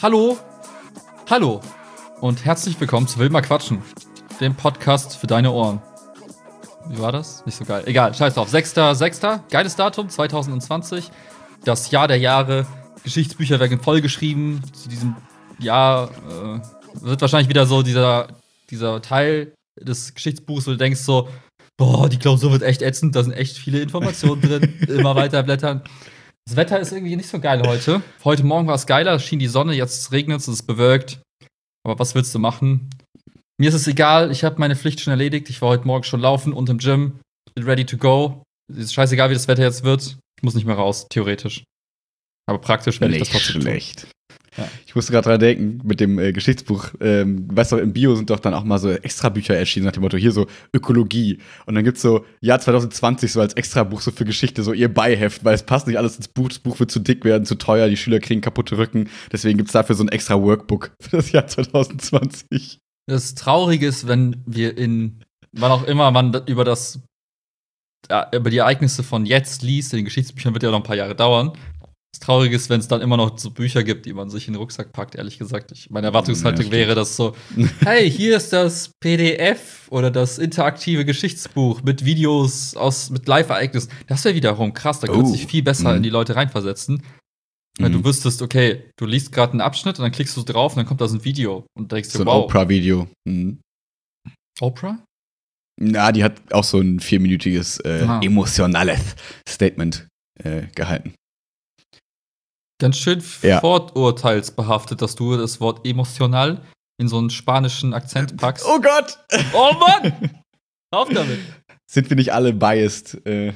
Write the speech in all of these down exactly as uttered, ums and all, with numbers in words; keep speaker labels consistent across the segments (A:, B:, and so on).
A: Hallo, hallo und herzlich willkommen zu Will mal quatschen, dem Podcast für deine Ohren. Wie war das? Nicht so geil. Egal, scheiß drauf. sechster sechster Geiles Datum, zwanzig zwanzig. Das Jahr der Jahre. Geschichtsbücher werden vollgeschrieben. Zu diesem Jahr äh, wird wahrscheinlich wieder so dieser, dieser Teil des Geschichtsbuchs, wo du denkst so, boah, die Klausur wird echt ätzend, da sind echt viele Informationen drin. Immer weiter blättern. Das Wetter ist irgendwie nicht so geil heute. Heute Morgen war es geiler, schien die Sonne, jetzt regnet es, es ist bewölkt. Aber was willst du machen? Mir ist es egal, ich habe meine Pflicht schon erledigt. Ich war heute Morgen schon laufen und im Gym. Bin ready to go. Es ist scheißegal, wie das Wetter jetzt wird. Ich muss nicht mehr raus, theoretisch. Aber praktisch werde ich das trotzdem
B: schlecht.
A: tun. Ja.
B: Ich musste gerade dran denken, mit dem äh, Geschichtsbuch, ähm, weißt du, im Bio sind doch dann auch mal so Extrabücher erschienen, nach dem Motto, hier so Ökologie. Und dann gibt's so Jahr zwanzig zwanzig so als Extrabuch so für Geschichte, so ihr Beiheft, weil es passt nicht alles ins Buch, das Buch wird zu dick werden, zu teuer, die Schüler kriegen kaputte Rücken. Deswegen gibt's dafür so ein extra Workbook für das Jahr zwanzig zwanzig.
A: Das Traurige ist, wenn wir in, wann auch immer man über das, ja, über die Ereignisse von jetzt liest, in den Geschichtsbüchern wird ja noch ein paar Jahre dauern. Das Traurige ist, wenn es dann immer noch so Bücher gibt, die man sich in den Rucksack packt, ehrlich gesagt. Ich, meine Erwartungshaltung ja, wäre das so, hey, hier ist das P D F oder das interaktive Geschichtsbuch mit Videos aus, mit Live-Ereignissen. Das wäre wiederum krass, da könnte
B: Oh.
A: sich viel besser
B: Mhm.
A: in die Leute reinversetzen. Weil
B: Mhm.
A: du wüsstest, okay, du liest gerade einen Abschnitt und dann klickst du drauf und dann kommt da so ein Video und denkst
B: So
A: dir,
B: ein
A: wow.
B: Oprah-Video. Mhm.
A: Oprah?
B: Na, die hat auch so ein vierminütiges, äh,
A: Ah.
B: emotionales Statement äh, gehalten.
A: Ganz schön
B: Ja.
A: vorurteilsbehaftet, dass du das Wort emotional in so einen spanischen Akzent packst.
B: Oh Gott!
A: Oh Mann! Auf damit!
B: Sind wir nicht alle biased? Äh,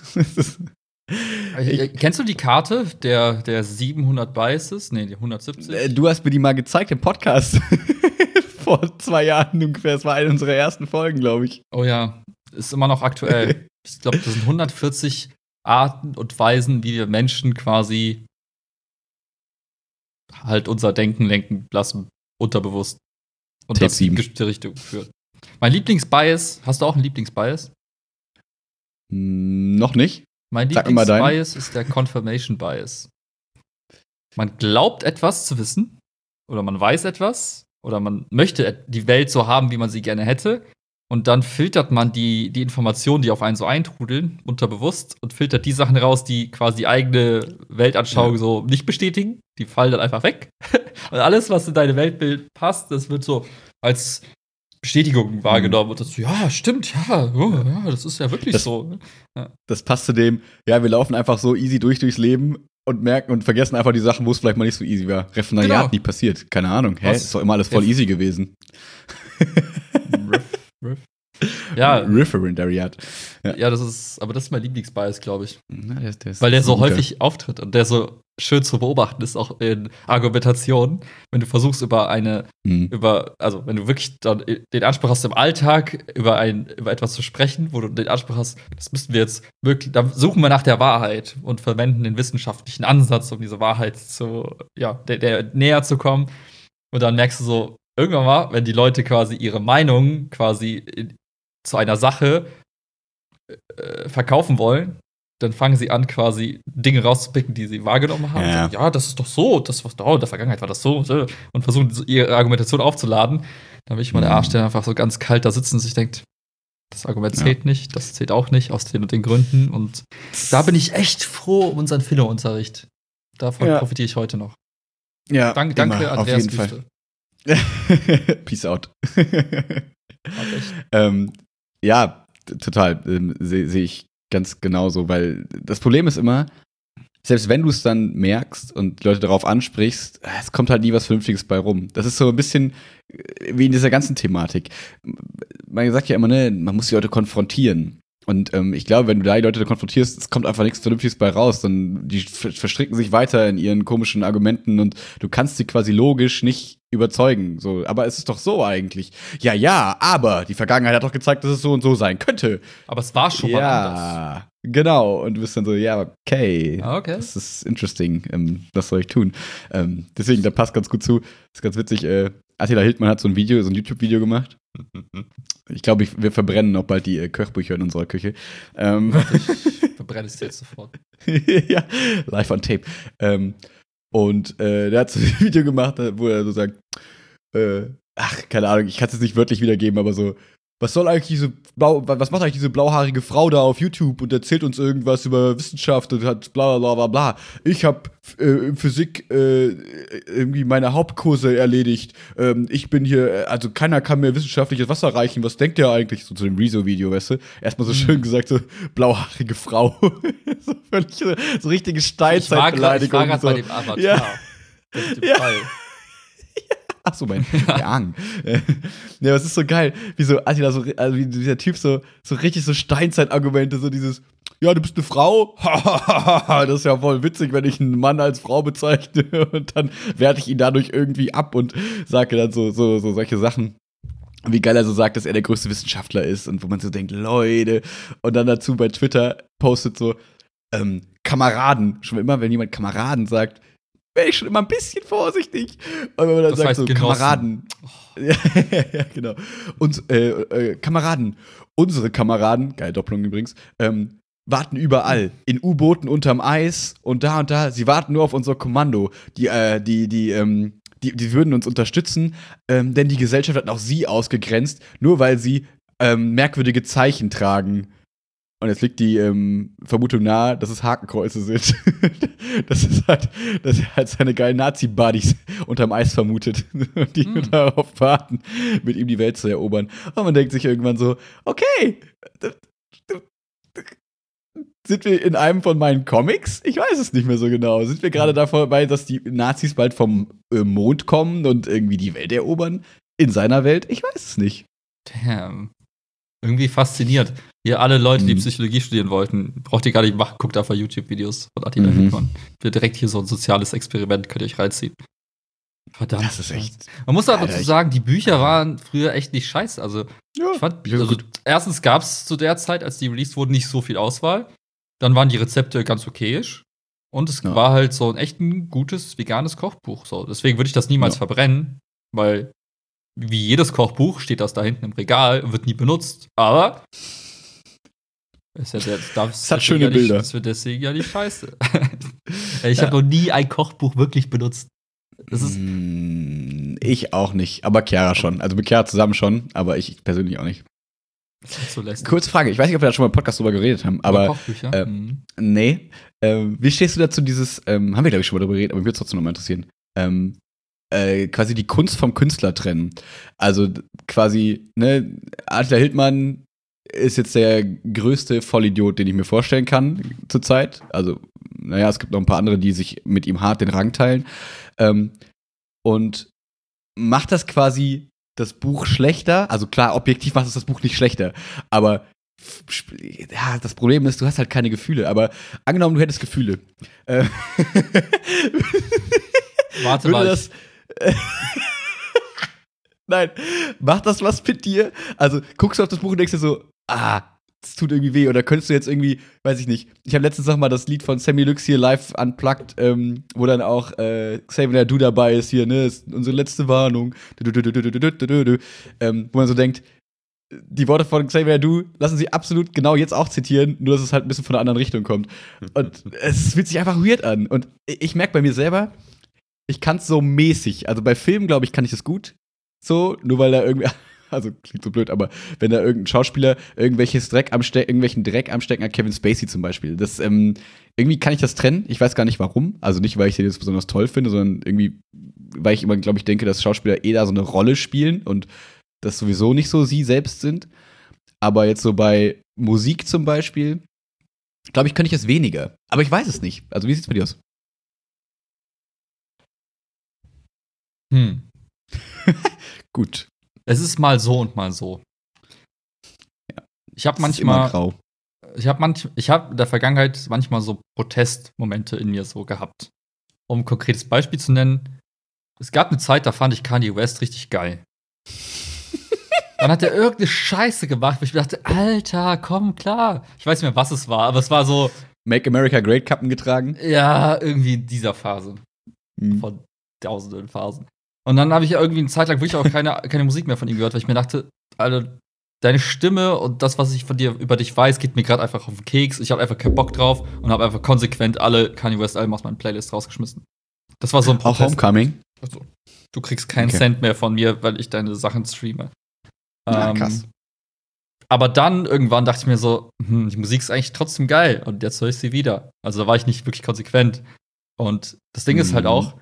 A: Äh, Kennst du die Karte der, der siebenhundert Biases? Nee, die hundertsiebzig.
B: Äh, Du hast mir die mal gezeigt im Podcast. Vor zwei Jahren ungefähr. Das war eine unserer ersten Folgen, glaube ich.
A: Oh ja, ist immer noch aktuell. Ich glaube, das sind hundertvierzig Arten und Weisen, wie wir Menschen quasi halt unser Denken lenken lassen, unterbewusst. Und
B: Tape
A: das in
B: sieben.
A: die bestimmte Richtung führt. Mein Lieblingsbias, hast du auch einen Lieblingsbias?
B: Hm, noch nicht.
A: Mein
B: Sag mir mal deinen.
A: Lieblingsbias ist der Confirmation Bias. Man glaubt etwas zu wissen oder man weiß etwas oder man möchte die Welt so haben, wie man sie gerne hätte und dann filtert man die, die Informationen, die auf einen so eintrudeln, unterbewusst und filtert die Sachen raus, die quasi die eigene Weltanschauung
B: Ja.
A: so nicht bestätigen. Die fallen dann einfach weg. Und alles, was in deine Weltbild passt, das wird so als Bestätigung wahrgenommen und das so, ja, stimmt, ja, oh, ja, das ist ja wirklich
B: Das-
A: so.
B: Das passt zu dem, ja, wir laufen einfach so easy durch durchs Leben und merken und vergessen einfach die Sachen, wo es vielleicht mal nicht so easy war. Referendariat
A: Genau.
B: nie passiert. Keine Ahnung. Hä?
A: Was?
B: Ist doch immer alles voll
A: Ja.
B: easy gewesen.
A: Riff, Riff. Ja,
B: Referendariat.
A: ja, das ist, aber das ist mein Lieblingsbias, glaube ich.
B: Na, der ist- der ist
A: Weil der so
B: ein guter.
A: häufig auftritt und der so schön zu beobachten ist, auch in Argumentationen, wenn du versuchst über eine,
B: Hm.
A: über, also wenn du wirklich dann den Anspruch hast, im Alltag über ein, über etwas zu sprechen, wo du den Anspruch hast, das müssten wir jetzt wirklich, da suchen wir nach der Wahrheit und verwenden den wissenschaftlichen Ansatz, um diese Wahrheit zu, ja, der, der näher zu kommen. Und dann merkst du so, irgendwann mal, wenn die Leute quasi ihre Meinung quasi in, zu einer Sache äh, verkaufen wollen, dann fangen sie an, quasi Dinge rauszupicken, die sie wahrgenommen haben.
B: Ja.
A: Und sagen, ja, das ist doch so, das was oh, in der Vergangenheit war das so, so. Und versuchen, so ihre Argumentation aufzuladen. Dann will ich mal der
B: Mhm.
A: Arsch, der einfach so ganz kalt da sitzt und sich denkt, das Argument
B: Ja.
A: zählt nicht, das zählt auch nicht, aus den und den Gründen. Und da bin ich echt froh um unseren Philo-Unterricht. Davon
B: Ja.
A: profitiere ich heute noch.
B: Ja,
A: Dank, danke,
B: immer, auf
A: Andreas
B: jeden Fall.
A: Wüste.
B: Peace out.
A: Hat echt.
B: ähm, ja, t- total. Ähm, Sehe seh ich ganz genauso, weil das Problem ist immer, selbst wenn du es dann merkst und Leute darauf ansprichst, es kommt halt nie was Vernünftiges bei rum. Das ist so ein bisschen äh, wie in dieser ganzen Thematik. Man sagt ja immer, ne, man muss die Leute konfrontieren. Und ähm, ich glaube, wenn du da die Leute konfrontierst, es kommt einfach nichts Vernünftiges bei raus. Dann die ver- verstricken sich weiter in ihren komischen Argumenten und du kannst sie quasi logisch nicht überzeugen. So, aber es ist doch so eigentlich. Ja, ja, aber die Vergangenheit hat doch gezeigt, dass es so und so sein könnte.
A: Aber es war schon mal anders.
B: Ja, genau. Und du bist dann so, ja, okay.
A: Ah, okay.
B: Das ist interesting. Ähm, was soll ich tun? Ähm, deswegen, da passt ganz gut zu. Das ist ganz witzig. Äh, Attila Hildmann hat so ein Video, so ein YouTube-Video gemacht. Ich glaube, ich, wir verbrennen auch bald die äh, Kochbücher in unserer Küche. Ähm,
A: Ich verbrenne es dir jetzt sofort.
B: ja, live on tape. Ähm, Und äh, der hat so ein Video gemacht, wo er so sagt, äh, ach, keine Ahnung, ich kann es jetzt nicht wörtlich wiedergeben, aber so, was soll eigentlich diese blau, was macht eigentlich diese blauhaarige Frau da auf YouTube und erzählt uns irgendwas über Wissenschaft und hat bla bla bla bla. Ich hab äh, in Physik äh, irgendwie meine Hauptkurse erledigt. Ähm, ich bin hier, also keiner kann mir wissenschaftliches Wasser reichen. Was denkt der eigentlich? So zu dem Rezo-Video, weißt du? Erstmal so schön gesagt, so blauhaarige Frau. so völlig so, so richtige Steinzeitbeleidigung.
A: Ich war gerade
B: so.
A: bei dem Avatar.
B: Ja.
A: Das ist
B: Ja.
A: Fall.
B: Ach so, mein Gang. Ja, aber es ist so geil, wie so, also, da so, also wie dieser Typ so, so richtig so Steinzeit-Argumente, so dieses, ja, du bist eine Frau? Das ist ja voll witzig, wenn ich einen Mann als Frau bezeichne und dann werte ich ihn dadurch irgendwie ab und sage dann so, so, so solche Sachen. Wie geil er so sagt, dass er der größte Wissenschaftler ist und wo man so denkt, Leute. Und dann dazu bei Twitter postet so, ähm, Kameraden. Schon immer, wenn jemand Kameraden sagt, wäre ich schon immer ein bisschen vorsichtig. Und wenn man dann
A: Das
B: sagt
A: heißt
B: so,
A: Genossen.
B: Kameraden. Ja, ja, genau. Und, äh, äh, Kameraden. Unsere Kameraden, geil Doppelung übrigens, ähm, warten überall. In U-Booten unterm Eis und da und da. Sie warten nur auf unser Kommando. Die, äh, die, die, ähm, die, die würden uns unterstützen, ähm, denn die Gesellschaft hat auch sie ausgegrenzt, nur weil sie ähm, merkwürdige Zeichen tragen. Und jetzt liegt die ähm, Vermutung nahe, dass es Hakenkreuze sind. das ist halt, dass er halt seine geilen Nazi-Buddies unterm Eis vermutet. Und die
A: Hm.
B: darauf warten, mit ihm die Welt zu erobern. Und man denkt sich irgendwann so, okay, sind wir in einem von meinen Comics? Ich weiß es nicht mehr so genau. Sind wir gerade dabei, dass die Nazis bald vom äh, Mond kommen und irgendwie die Welt erobern? In seiner Welt? Ich weiß es nicht.
A: Damn. Irgendwie fasziniert. Hier alle Leute, die
B: Mhm.
A: Psychologie studieren wollten, braucht ihr gar nicht machen, guckt einfach YouTube-Videos von Attila
B: Mhm.
A: Hildmann. Wird direkt hier so ein soziales Experiment, könnt ihr euch reinziehen. Verdammt.
B: Das ist echt.
A: Man muss aber
B: Alter,
A: dazu
B: ich-
A: sagen, die Bücher waren früher echt nicht scheiße. Also,
B: Ja,
A: ich fand,
B: ich find's
A: also,
B: gut.
A: erstens gab es zu der Zeit, als die released wurden, nicht so viel Auswahl. Dann waren die Rezepte ganz okayisch. Und es
B: Ja.
A: war halt so ein echt ein gutes veganes Kochbuch. So. Deswegen würde ich das niemals
B: Ja.
A: verbrennen, weil wie jedes Kochbuch steht das da hinten im Regal und wird nie benutzt. Aber ist ja der, darf,
B: Es hat
A: deswegen
B: schöne
A: ja nicht,
B: Bilder.
A: Das wird deswegen ja nicht scheiße. ich
B: Ja.
A: habe noch nie ein Kochbuch wirklich benutzt. Das ist
B: Mm, ich auch nicht, aber Chiara schon. Also mit Chiara zusammen schon, aber ich persönlich auch nicht.
A: das ist so lästig.
B: Kurze Frage, ich weiß nicht, ob wir da schon mal im Podcast drüber geredet haben,
A: Über
B: aber
A: Kochbücher?
B: äh,
A: Mhm.
B: nee. Ähm, wie stehst du dazu, dieses, ähm, haben wir glaube ich schon mal drüber geredet, aber mich würde es trotzdem nochmal interessieren. Ähm, äh, quasi die Kunst vom Künstler trennen. Also d- quasi, ne, Attila Hildmann ist jetzt der größte Vollidiot, den ich mir vorstellen kann zurzeit. Also, naja, es gibt noch ein paar andere, die sich mit ihm hart den Rang teilen. Ähm, und macht das quasi das Buch schlechter? Also klar, objektiv macht es das Buch nicht schlechter, aber f- sp- ja, das Problem ist, du hast halt keine Gefühle. Aber angenommen, du hättest Gefühle. Äh,
A: Warte
B: würde
A: mal.
B: das. Nein, macht das was mit dir? Also guckst du auf das Buch und denkst dir so, ah, das tut irgendwie weh. Oder könntest du jetzt irgendwie, weiß ich nicht. Ich habe letztens noch mal das Lied von Sammy Lux hier live unplugged, ähm, wo dann auch äh, Xavier Du dabei ist hier, ne, ist unsere letzte Warnung. Du, du, du, du, du, du, du, du, du. Ähm, wo man so denkt, die Worte von Xavier Du lassen sie absolut genau jetzt auch zitieren, nur dass es halt ein bisschen von einer anderen Richtung kommt. Und es fühlt sich einfach weird an. Und ich merke bei mir selber, ich kann es so mäßig. Also bei Filmen, glaube ich, kann ich es gut. So, nur weil da irgendwie, also klingt so blöd, aber wenn da irgendein Schauspieler irgendwelches Dreck am Ste irgendwelchen Dreck am Stecken hat, Kevin Spacey zum Beispiel. Das, ähm, irgendwie kann ich das trennen. Ich weiß gar nicht warum. Also nicht, weil ich den jetzt besonders toll finde, sondern irgendwie, weil ich immer, glaube ich, denke, dass Schauspieler eh da so eine Rolle spielen und das sowieso nicht so sie selbst sind. Aber jetzt so bei Musik zum Beispiel, glaube ich, könnte ich es weniger. Aber ich weiß es nicht. Also wie sieht's bei dir aus?
A: Hm.
B: Gut.
A: Es ist mal so und mal so. Ich habe
B: Es ist immer
A: manchmal,
B: grau.
A: ich habe manch, ich habe in der Vergangenheit manchmal so Protestmomente in mir so gehabt. Um ein konkretes Beispiel zu nennen, es gab eine Zeit, da fand ich Kanye West richtig geil. Dann hat er irgendeine Scheiße gemacht, wo ich mir dachte, Alter, komm, klar. Ich weiß nicht mehr, was es war, aber es war so,
B: Make America Great Kappen getragen.
A: ja, irgendwie in dieser Phase.
B: Hm.
A: Von tausenden Phasen. Und dann habe ich irgendwie eine Zeit lang wirklich auch keine, keine Musik mehr von ihm gehört, weil ich mir dachte, Alter, deine Stimme und das, was ich von dir über dich weiß, geht mir gerade einfach auf den Keks. Ich habe einfach keinen Bock drauf und habe einfach konsequent alle Kanye West Alben aus meinen Playlists rausgeschmissen. Das war so ein
B: Auch Homecoming?
A: Also, du kriegst keinen
B: Okay.
A: Cent mehr von mir, weil ich deine Sachen streame.
B: Ah,
A: Ähm,
B: krass.
A: aber dann irgendwann dachte ich mir so, hm, die Musik ist eigentlich trotzdem geil und jetzt höre ich sie wieder. Also da war ich nicht wirklich konsequent. Und das Ding ist halt
B: Mhm.
A: auch,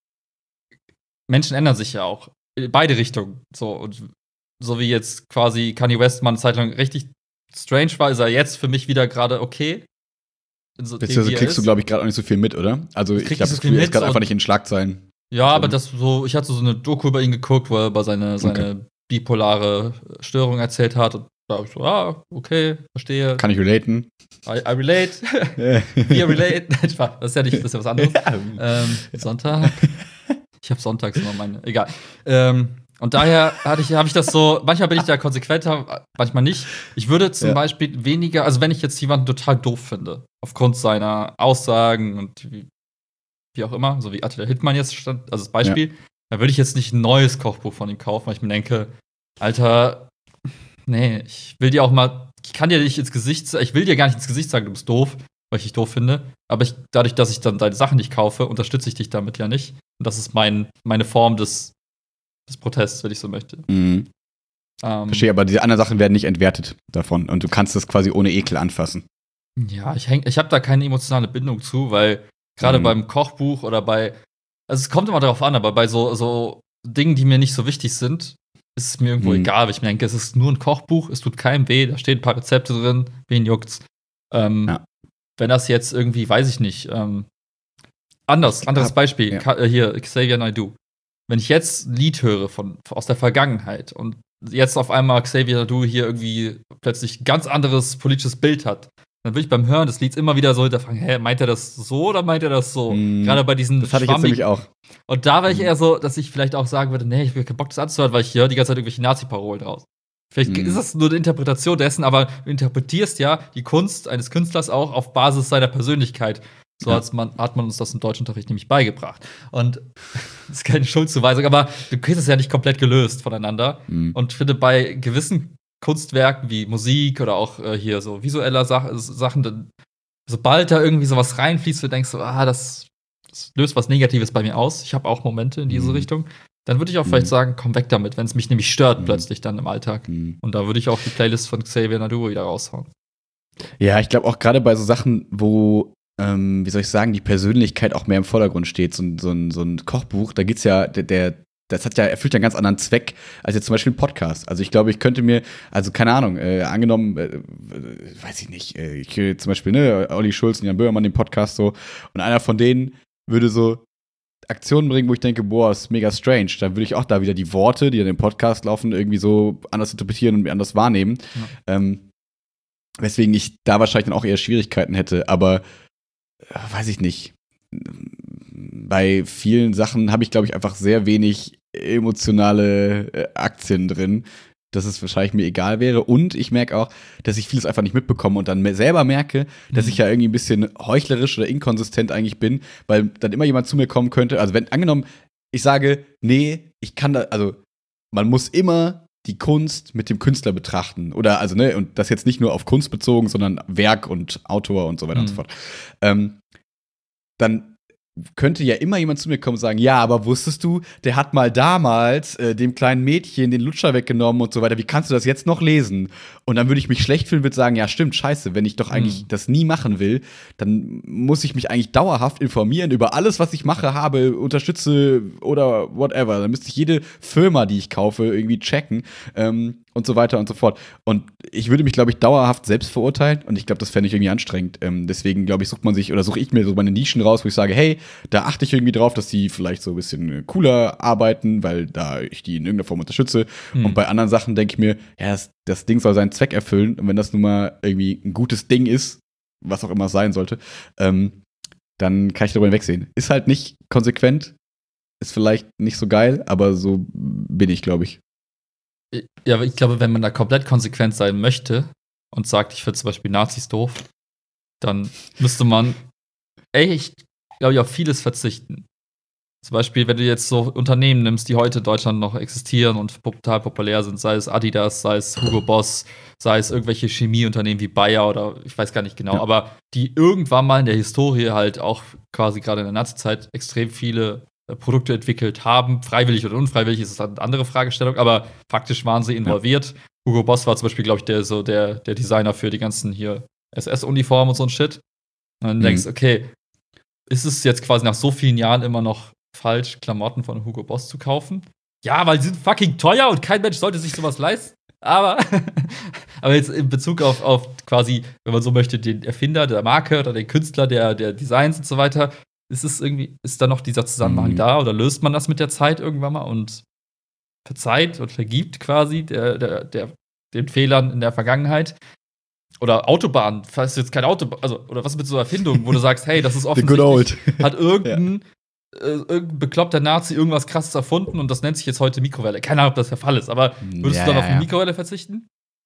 A: Menschen ändern sich ja auch. In beide Richtungen. So, und so wie jetzt quasi Kanye West mal eine Zeit lang richtig strange war, ist er jetzt für mich wieder gerade okay. So,
B: Beziehungsweise kriegst du, glaube ich, gerade auch nicht so viel mit, oder? Also
A: Ich
B: ich
A: krieg
B: glaube,
A: nicht so
B: das
A: viel
B: Gefühl, er ist
A: mit
B: gerade einfach
A: und-
B: nicht in Schlagzeilen.
A: Ja, aber
B: drin.
A: das so, ich hatte so eine Doku über ihn geguckt, wo er über seine, seine bipolare Störung erzählt hat. Und da habe ich so, ah, okay, verstehe.
B: Kann ich relaten.
A: I, I relate. Wir relate. Nein, Spaß, das ist ja nicht, das ist ja was anderes. Ähm, Sonntag. Ich habe sonntags immer meine. Egal. Ähm, und daher hatte ich, habe ich das so, manchmal bin ich da konsequenter, manchmal nicht. Ich würde zum
B: Ja.
A: Beispiel weniger, also wenn ich jetzt jemanden total doof finde, aufgrund seiner Aussagen und wie, wie auch immer, so wie Attila Hildmann jetzt stand, also das Beispiel, dann würde ich jetzt nicht ein neues Kochbuch von ihm kaufen, weil ich mir denke, Alter, nee, ich will dir auch mal, ich kann dir nicht ins Gesicht, sa- ich will dir gar nicht ins Gesicht sagen, du bist doof, weil ich dich doof finde. Aber ich, dadurch, dass ich dann deine Sachen nicht kaufe, unterstütze ich dich damit ja nicht. Und das ist mein, meine Form des, des Protests, wenn ich so möchte.
B: Mhm.
A: Ähm,
B: Verstehe, aber diese anderen Sachen werden nicht entwertet davon und du kannst das quasi ohne Ekel anfassen.
A: Ja, ich, häng- ich habe da keine emotionale Bindung zu, weil gerade
B: Mhm.
A: beim Kochbuch oder bei, also es kommt immer darauf an, aber bei so, so Dingen, die mir nicht so wichtig sind, ist es mir irgendwo
B: Mhm.
A: egal. Weil ich mir denke, es ist nur ein Kochbuch, es tut keinem weh, da stehen ein paar Rezepte drin, wen juckt's. Ähm,
B: Ja.
A: Wenn das jetzt irgendwie, weiß ich nicht, ähm, anders,
B: Ich
A: anderes
B: hab-
A: Beispiel,
B: ja.
A: Ka äh, hier, Xavier Naidoo. Wenn ich jetzt ein Lied höre von, aus der Vergangenheit und jetzt auf einmal Xavier Naidoo hier irgendwie plötzlich ein ganz anderes politisches Bild hat, dann würde ich beim Hören des Lieds immer wieder so hinterfragen, hä, meint er das so oder meint er das so?
B: Mhm.
A: Gerade bei diesen
B: Das hatte ich jetzt nämlich auch.
A: Und da wäre ich
B: Mhm.
A: eher so, dass ich vielleicht auch sagen würde, nee, ich will keinen Bock, das anzuhören, weil ich höre die ganze Zeit irgendwelche Nazi-Parolen raus. Vielleicht
B: Mhm.
A: ist das nur eine Interpretation dessen, aber du interpretierst ja die Kunst eines Künstlers auch auf Basis seiner Persönlichkeit. So
B: Ja.
A: hat's man, hat man uns das im Deutschunterricht nämlich beigebracht. Und das ist keine Schuldzuweisung, aber du kriegst es ja nicht komplett gelöst voneinander.
B: Mhm.
A: Und ich finde, bei gewissen Kunstwerken wie Musik oder auch äh, hier so visueller Sach Sachen, dann, sobald da irgendwie sowas reinfließt, du denkst so, ah, das, das löst was Negatives bei mir aus. Ich habe auch Momente in diese
B: Mhm.
A: Richtung. Dann würde ich auch
B: Mhm.
A: vielleicht sagen, komm weg damit, wenn es mich nämlich stört
B: Mhm.
A: plötzlich dann im Alltag.
B: Mhm.
A: Und da würde ich auch die Playlist von Xavier Naidoo wieder raushauen.
B: Ja, ich glaube auch gerade bei so Sachen, wo, ähm, wie soll ich sagen, die Persönlichkeit auch mehr im Vordergrund steht, so, ein- so, ein, so ein Kochbuch, da geht's ja, der, der, das hat ja, erfüllt ja einen ganz anderen Zweck als jetzt zum Beispiel ein Podcast. Also ich glaube, ich könnte mir, also keine Ahnung, äh, angenommen, äh, äh, weiß ich nicht, äh, ich höre zum Beispiel, ne, Olli Schulz und Jan Böhmermann den Podcast so, und einer von denen würde so Aktionen bringen, wo ich denke, boah, ist mega strange. Dann würde ich auch da wieder die Worte, die in dem Podcast laufen, irgendwie so anders interpretieren und anders wahrnehmen.
A: Ja.
B: Ähm, weswegen ich da wahrscheinlich dann auch eher Schwierigkeiten hätte, aber äh, weiß ich nicht. Bei vielen Sachen habe ich, glaube ich, einfach sehr wenig emotionale äh, Aktien drin, dass es wahrscheinlich mir egal wäre. Und ich merke auch, dass ich vieles einfach nicht mitbekomme und dann me- selber merke, dass
A: Mhm.
B: ich ja irgendwie ein bisschen heuchlerisch oder inkonsistent eigentlich bin, weil dann immer jemand zu mir kommen könnte. Also, wenn angenommen, ich sage, nee, ich kann da, also man muss immer die Kunst mit dem Künstler betrachten. Oder, also, ne, und das jetzt nicht nur auf Kunst bezogen, sondern Werk und Autor und so weiter und so
A: Mhm.
B: fort. Ähm, dann könnte ja immer jemand zu mir kommen und sagen, ja, aber wusstest du, der hat mal damals äh, dem kleinen Mädchen den Lutscher weggenommen und so weiter. Wie kannst du das jetzt noch lesen? Und dann würde ich mich schlecht fühlen, würde sagen, ja, stimmt, scheiße, wenn ich doch eigentlich
A: Mhm.
B: das nie machen will, dann muss ich mich eigentlich dauerhaft informieren über alles, was ich mache, habe, unterstütze oder whatever. Dann müsste ich jede Firma, die ich kaufe, irgendwie checken ähm, und so weiter und so fort. Und ich würde mich, glaube ich, dauerhaft selbst verurteilen und ich glaube, das fände ich irgendwie anstrengend. Ähm, deswegen, glaube ich, sucht man sich oder suche ich mir so meine Nischen raus, wo ich sage, hey, da achte ich irgendwie drauf, dass die vielleicht so ein bisschen cooler arbeiten, weil da ich die in irgendeiner Form unterstütze.
A: Mhm.
B: Und bei anderen Sachen denke ich mir, ja, das, das Ding soll seinen Zweck erfüllen. Und wenn das nun mal irgendwie ein gutes Ding ist, was auch immer es sein sollte, ähm, dann kann ich darüber hinwegsehen. Ist halt nicht konsequent, ist vielleicht nicht so geil, aber so bin ich, glaube ich.
A: Ja, aber ich glaube, wenn man da komplett konsequent sein möchte und sagt, ich finde zum Beispiel Nazis doof, dann müsste man echt, glaube ich, auf vieles verzichten. Zum Beispiel, wenn du jetzt so Unternehmen nimmst, die heute in Deutschland noch existieren und total populär sind, sei es Adidas, sei es Hugo Boss, sei es irgendwelche Chemieunternehmen wie Bayer oder ich weiß gar nicht genau,
B: Ja.
A: aber die irgendwann mal in der Historie halt auch quasi gerade in der Nazi-Zeit extrem viele äh, Produkte entwickelt haben. Freiwillig oder unfreiwillig ist das eine andere Fragestellung, aber faktisch waren sie involviert. Hugo Boss war zum Beispiel, glaube ich, der, so der, der Designer für die ganzen hier S S-Uniformen und so ein Shit. Und dann
B: Mhm.
A: denkst du, okay, ist es jetzt quasi nach so vielen Jahren immer noch falsch, Klamotten von Hugo Boss zu kaufen? Ja, weil sie sind fucking teuer und kein Mensch sollte sich sowas leisten. Aber, aber jetzt in Bezug auf, auf quasi, wenn man so möchte, den Erfinder der Marke oder den Künstler der, der Designs und so weiter, ist es irgendwie, ist da noch dieser Zusammenhang
B: Mhm.
A: da oder löst man das mit der Zeit irgendwann mal und verzeiht und vergibt quasi der, der, der, den Fehlern in der Vergangenheit? Oder Autobahn, falls du jetzt kein Auto, also, oder was mit so Erfindungen, wo du sagst, hey, das ist
B: The good
A: offensichtlich,
B: old.
A: hat irgendein, äh, irgendein bekloppter Nazi irgendwas krasses erfunden und das nennt sich jetzt heute Mikrowelle. Keine Ahnung, ob das der Fall ist, aber würdest
B: Ja,
A: du dann auf
B: ja,
A: eine
B: ja.
A: Mikrowelle verzichten?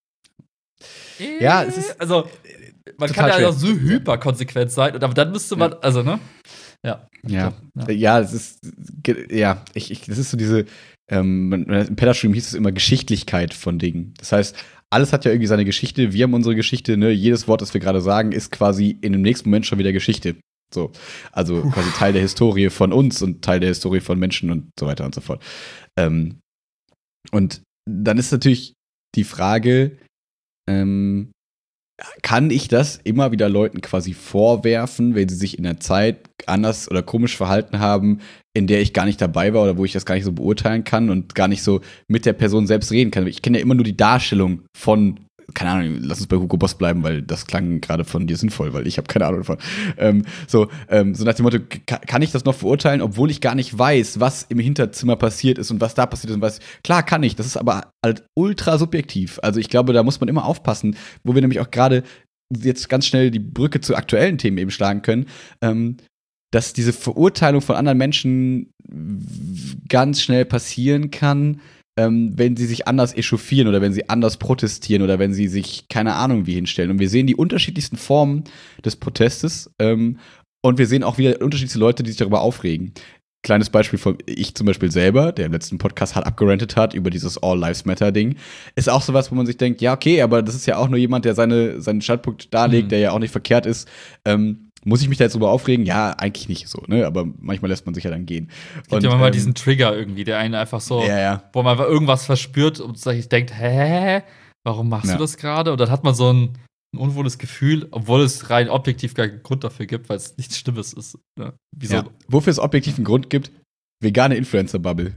B: Ja,
A: Äh,
B: es ist
A: also, man
B: total
A: kann ja
B: schwer.
A: auch so hyperkonsequent sein, aber dann müsste man, also, ne? Ja.
B: Ja.
A: Ja.
B: Ja, es ist, ge- ja, ich, ich, das ist so diese, ähm, man- im Pedastream hieß es immer Geschichtlichkeit von Dingen. Das heißt, alles hat ja irgendwie seine Geschichte. Wir haben unsere Geschichte, ne? Jedes Wort, das wir gerade sagen, ist quasi in dem nächsten Moment schon wieder Geschichte. So. Also quasi Teil der Historie von uns und Teil der Historie von Menschen und so weiter und so fort. Ähm, und dann ist natürlich die Frage, ähm, kann ich das immer wieder Leuten quasi vorwerfen, wenn sie sich in der Zeit anders oder komisch verhalten haben, in der ich gar nicht dabei war oder wo ich das gar nicht so beurteilen kann und gar nicht so mit der Person selbst reden kann? Ich kenne ja immer nur die Darstellung von, keine Ahnung, lass uns bei Hugo Boss bleiben, weil das klang gerade von dir sinnvoll, weil ich habe keine Ahnung davon. Ähm, so, ähm, so nach dem Motto, ka- kann ich das noch verurteilen, obwohl ich gar nicht weiß, was im Hinterzimmer passiert ist und was da passiert ist und was. Klar kann ich, das ist aber halt ultra subjektiv. Also ich glaube, da muss man immer aufpassen, wo wir nämlich auch gerade jetzt ganz schnell die Brücke zu aktuellen Themen eben schlagen können, ähm, dass diese Verurteilung von anderen Menschen w- ganz schnell passieren kann, ähm, wenn sie sich anders echauffieren oder wenn sie anders protestieren oder wenn sie sich keine Ahnung wie hinstellen. Und wir sehen die unterschiedlichsten Formen des Protestes ähm, und wir sehen auch wieder unterschiedliche Leute, die sich darüber aufregen. Kleines Beispiel von ich zum Beispiel selber, der im letzten Podcast hart abgerantet hat über dieses All Lives Matter-Ding, ist auch sowas, wo man sich denkt, ja, okay, aber das ist ja auch nur jemand, der seine, seinen Standpunkt darlegt,
A: Mhm.
B: der ja auch nicht verkehrt ist. Ähm, muss ich mich da jetzt drüber aufregen? Ja, eigentlich nicht so, ne? Aber manchmal lässt man sich ja dann gehen.
A: Es gibt ja
B: Und,
A: mal
B: ähm,
A: diesen Trigger irgendwie, der einen einfach so,
B: Ja, ja.
A: wo man einfach irgendwas verspürt und sich denkt, hä, warum machst
B: Ja.
A: du das gerade? Und dann hat man so ein, ein unwohles Gefühl, obwohl es rein objektiv gar keinen Grund dafür gibt, weil es nichts Schlimmes ist. Ne? Wieso?
B: Ja. Wofür es objektiv einen Grund gibt, vegane Influencer-Bubble.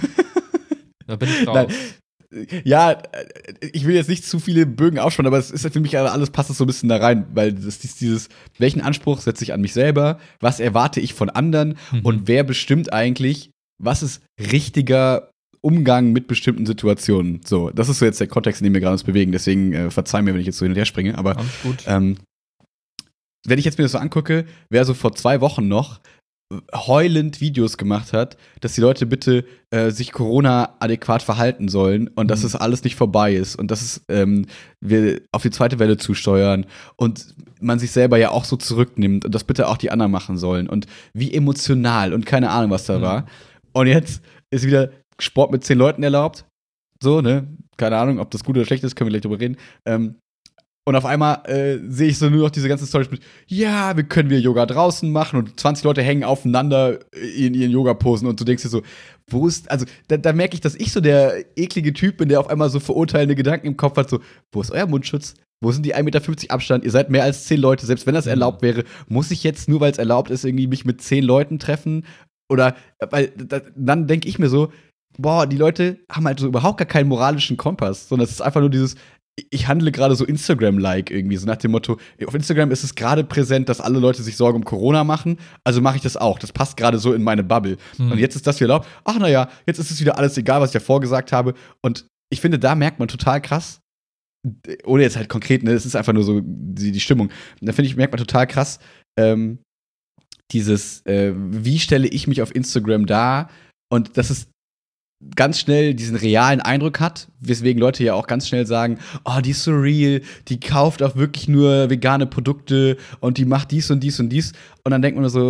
A: Da bin ich raus.
B: Nein. Ja, ich will jetzt nicht zu viele Bögen aufspannen, aber es ist für mich alles passt das so ein bisschen da rein, weil das ist dieses, welchen Anspruch setze ich an mich selber, was erwarte ich von anderen
A: Mhm.
B: und wer bestimmt eigentlich, was ist richtiger Umgang mit bestimmten Situationen. So, das ist so jetzt der Kontext, in dem wir gerade uns bewegen, deswegen äh, verzeih mir, wenn ich jetzt so hin und her springe, aber
A: Alles gut.
B: ähm, wenn ich jetzt mir das so angucke, wer so vor zwei Wochen noch heulend Videos gemacht hat, dass die Leute bitte äh, sich Corona adäquat verhalten sollen und dass
A: Mhm.
B: es alles nicht vorbei ist und dass es, ähm, wir auf die zweite Welle zusteuern und man sich selber ja auch so zurücknimmt und das bitte auch die anderen machen sollen und wie emotional und keine Ahnung, was da
A: Mhm.
B: war. Und jetzt ist wieder Sport mit zehn Leuten erlaubt. So, ne? Keine Ahnung, ob das gut oder schlecht ist, können wir gleich drüber reden. Ähm, Und auf einmal äh, sehe ich so nur noch diese ganzen Storys mit, ja, wir können wir Yoga draußen machen und zwanzig Leute hängen aufeinander in ihren Yoga-Posen und du denkst dir so, wo ist, also da, da merke ich, dass ich so der eklige Typ bin, der auf einmal so verurteilende Gedanken im Kopf hat, so, wo ist euer Mundschutz? Wo sind die ein Meter fünfzig Abstand? Ihr seid mehr als zehn Leute, selbst wenn das
A: Mhm.
B: erlaubt wäre, muss ich jetzt, nur weil es erlaubt ist, irgendwie mich mit zehn Leuten treffen? Oder, weil da, dann denke ich mir so, boah, die Leute haben halt so überhaupt gar keinen moralischen Kompass, sondern es ist einfach nur dieses, ich handle gerade so Instagram-like irgendwie, so nach dem Motto, auf Instagram ist es gerade präsent, dass alle Leute sich Sorgen um Corona machen, also mache ich das auch. Das passt gerade so in meine Bubble.
A: Hm.
B: Und jetzt ist das wieder erlaubt. Ach naja, jetzt ist es wieder alles egal, was ich davor gesagt habe. Und ich finde, da merkt man total krass, ohne jetzt halt konkret, ne, es ist einfach nur so die, die Stimmung. Da finde ich, merkt man total krass, ähm, dieses, äh, wie stelle ich mich auf Instagram dar? Und das ist ganz schnell diesen realen Eindruck hat, weswegen Leute ja auch ganz schnell sagen, oh, die ist so real, die kauft auch wirklich nur vegane Produkte und die macht dies und dies und dies. Und dann denkt man nur so,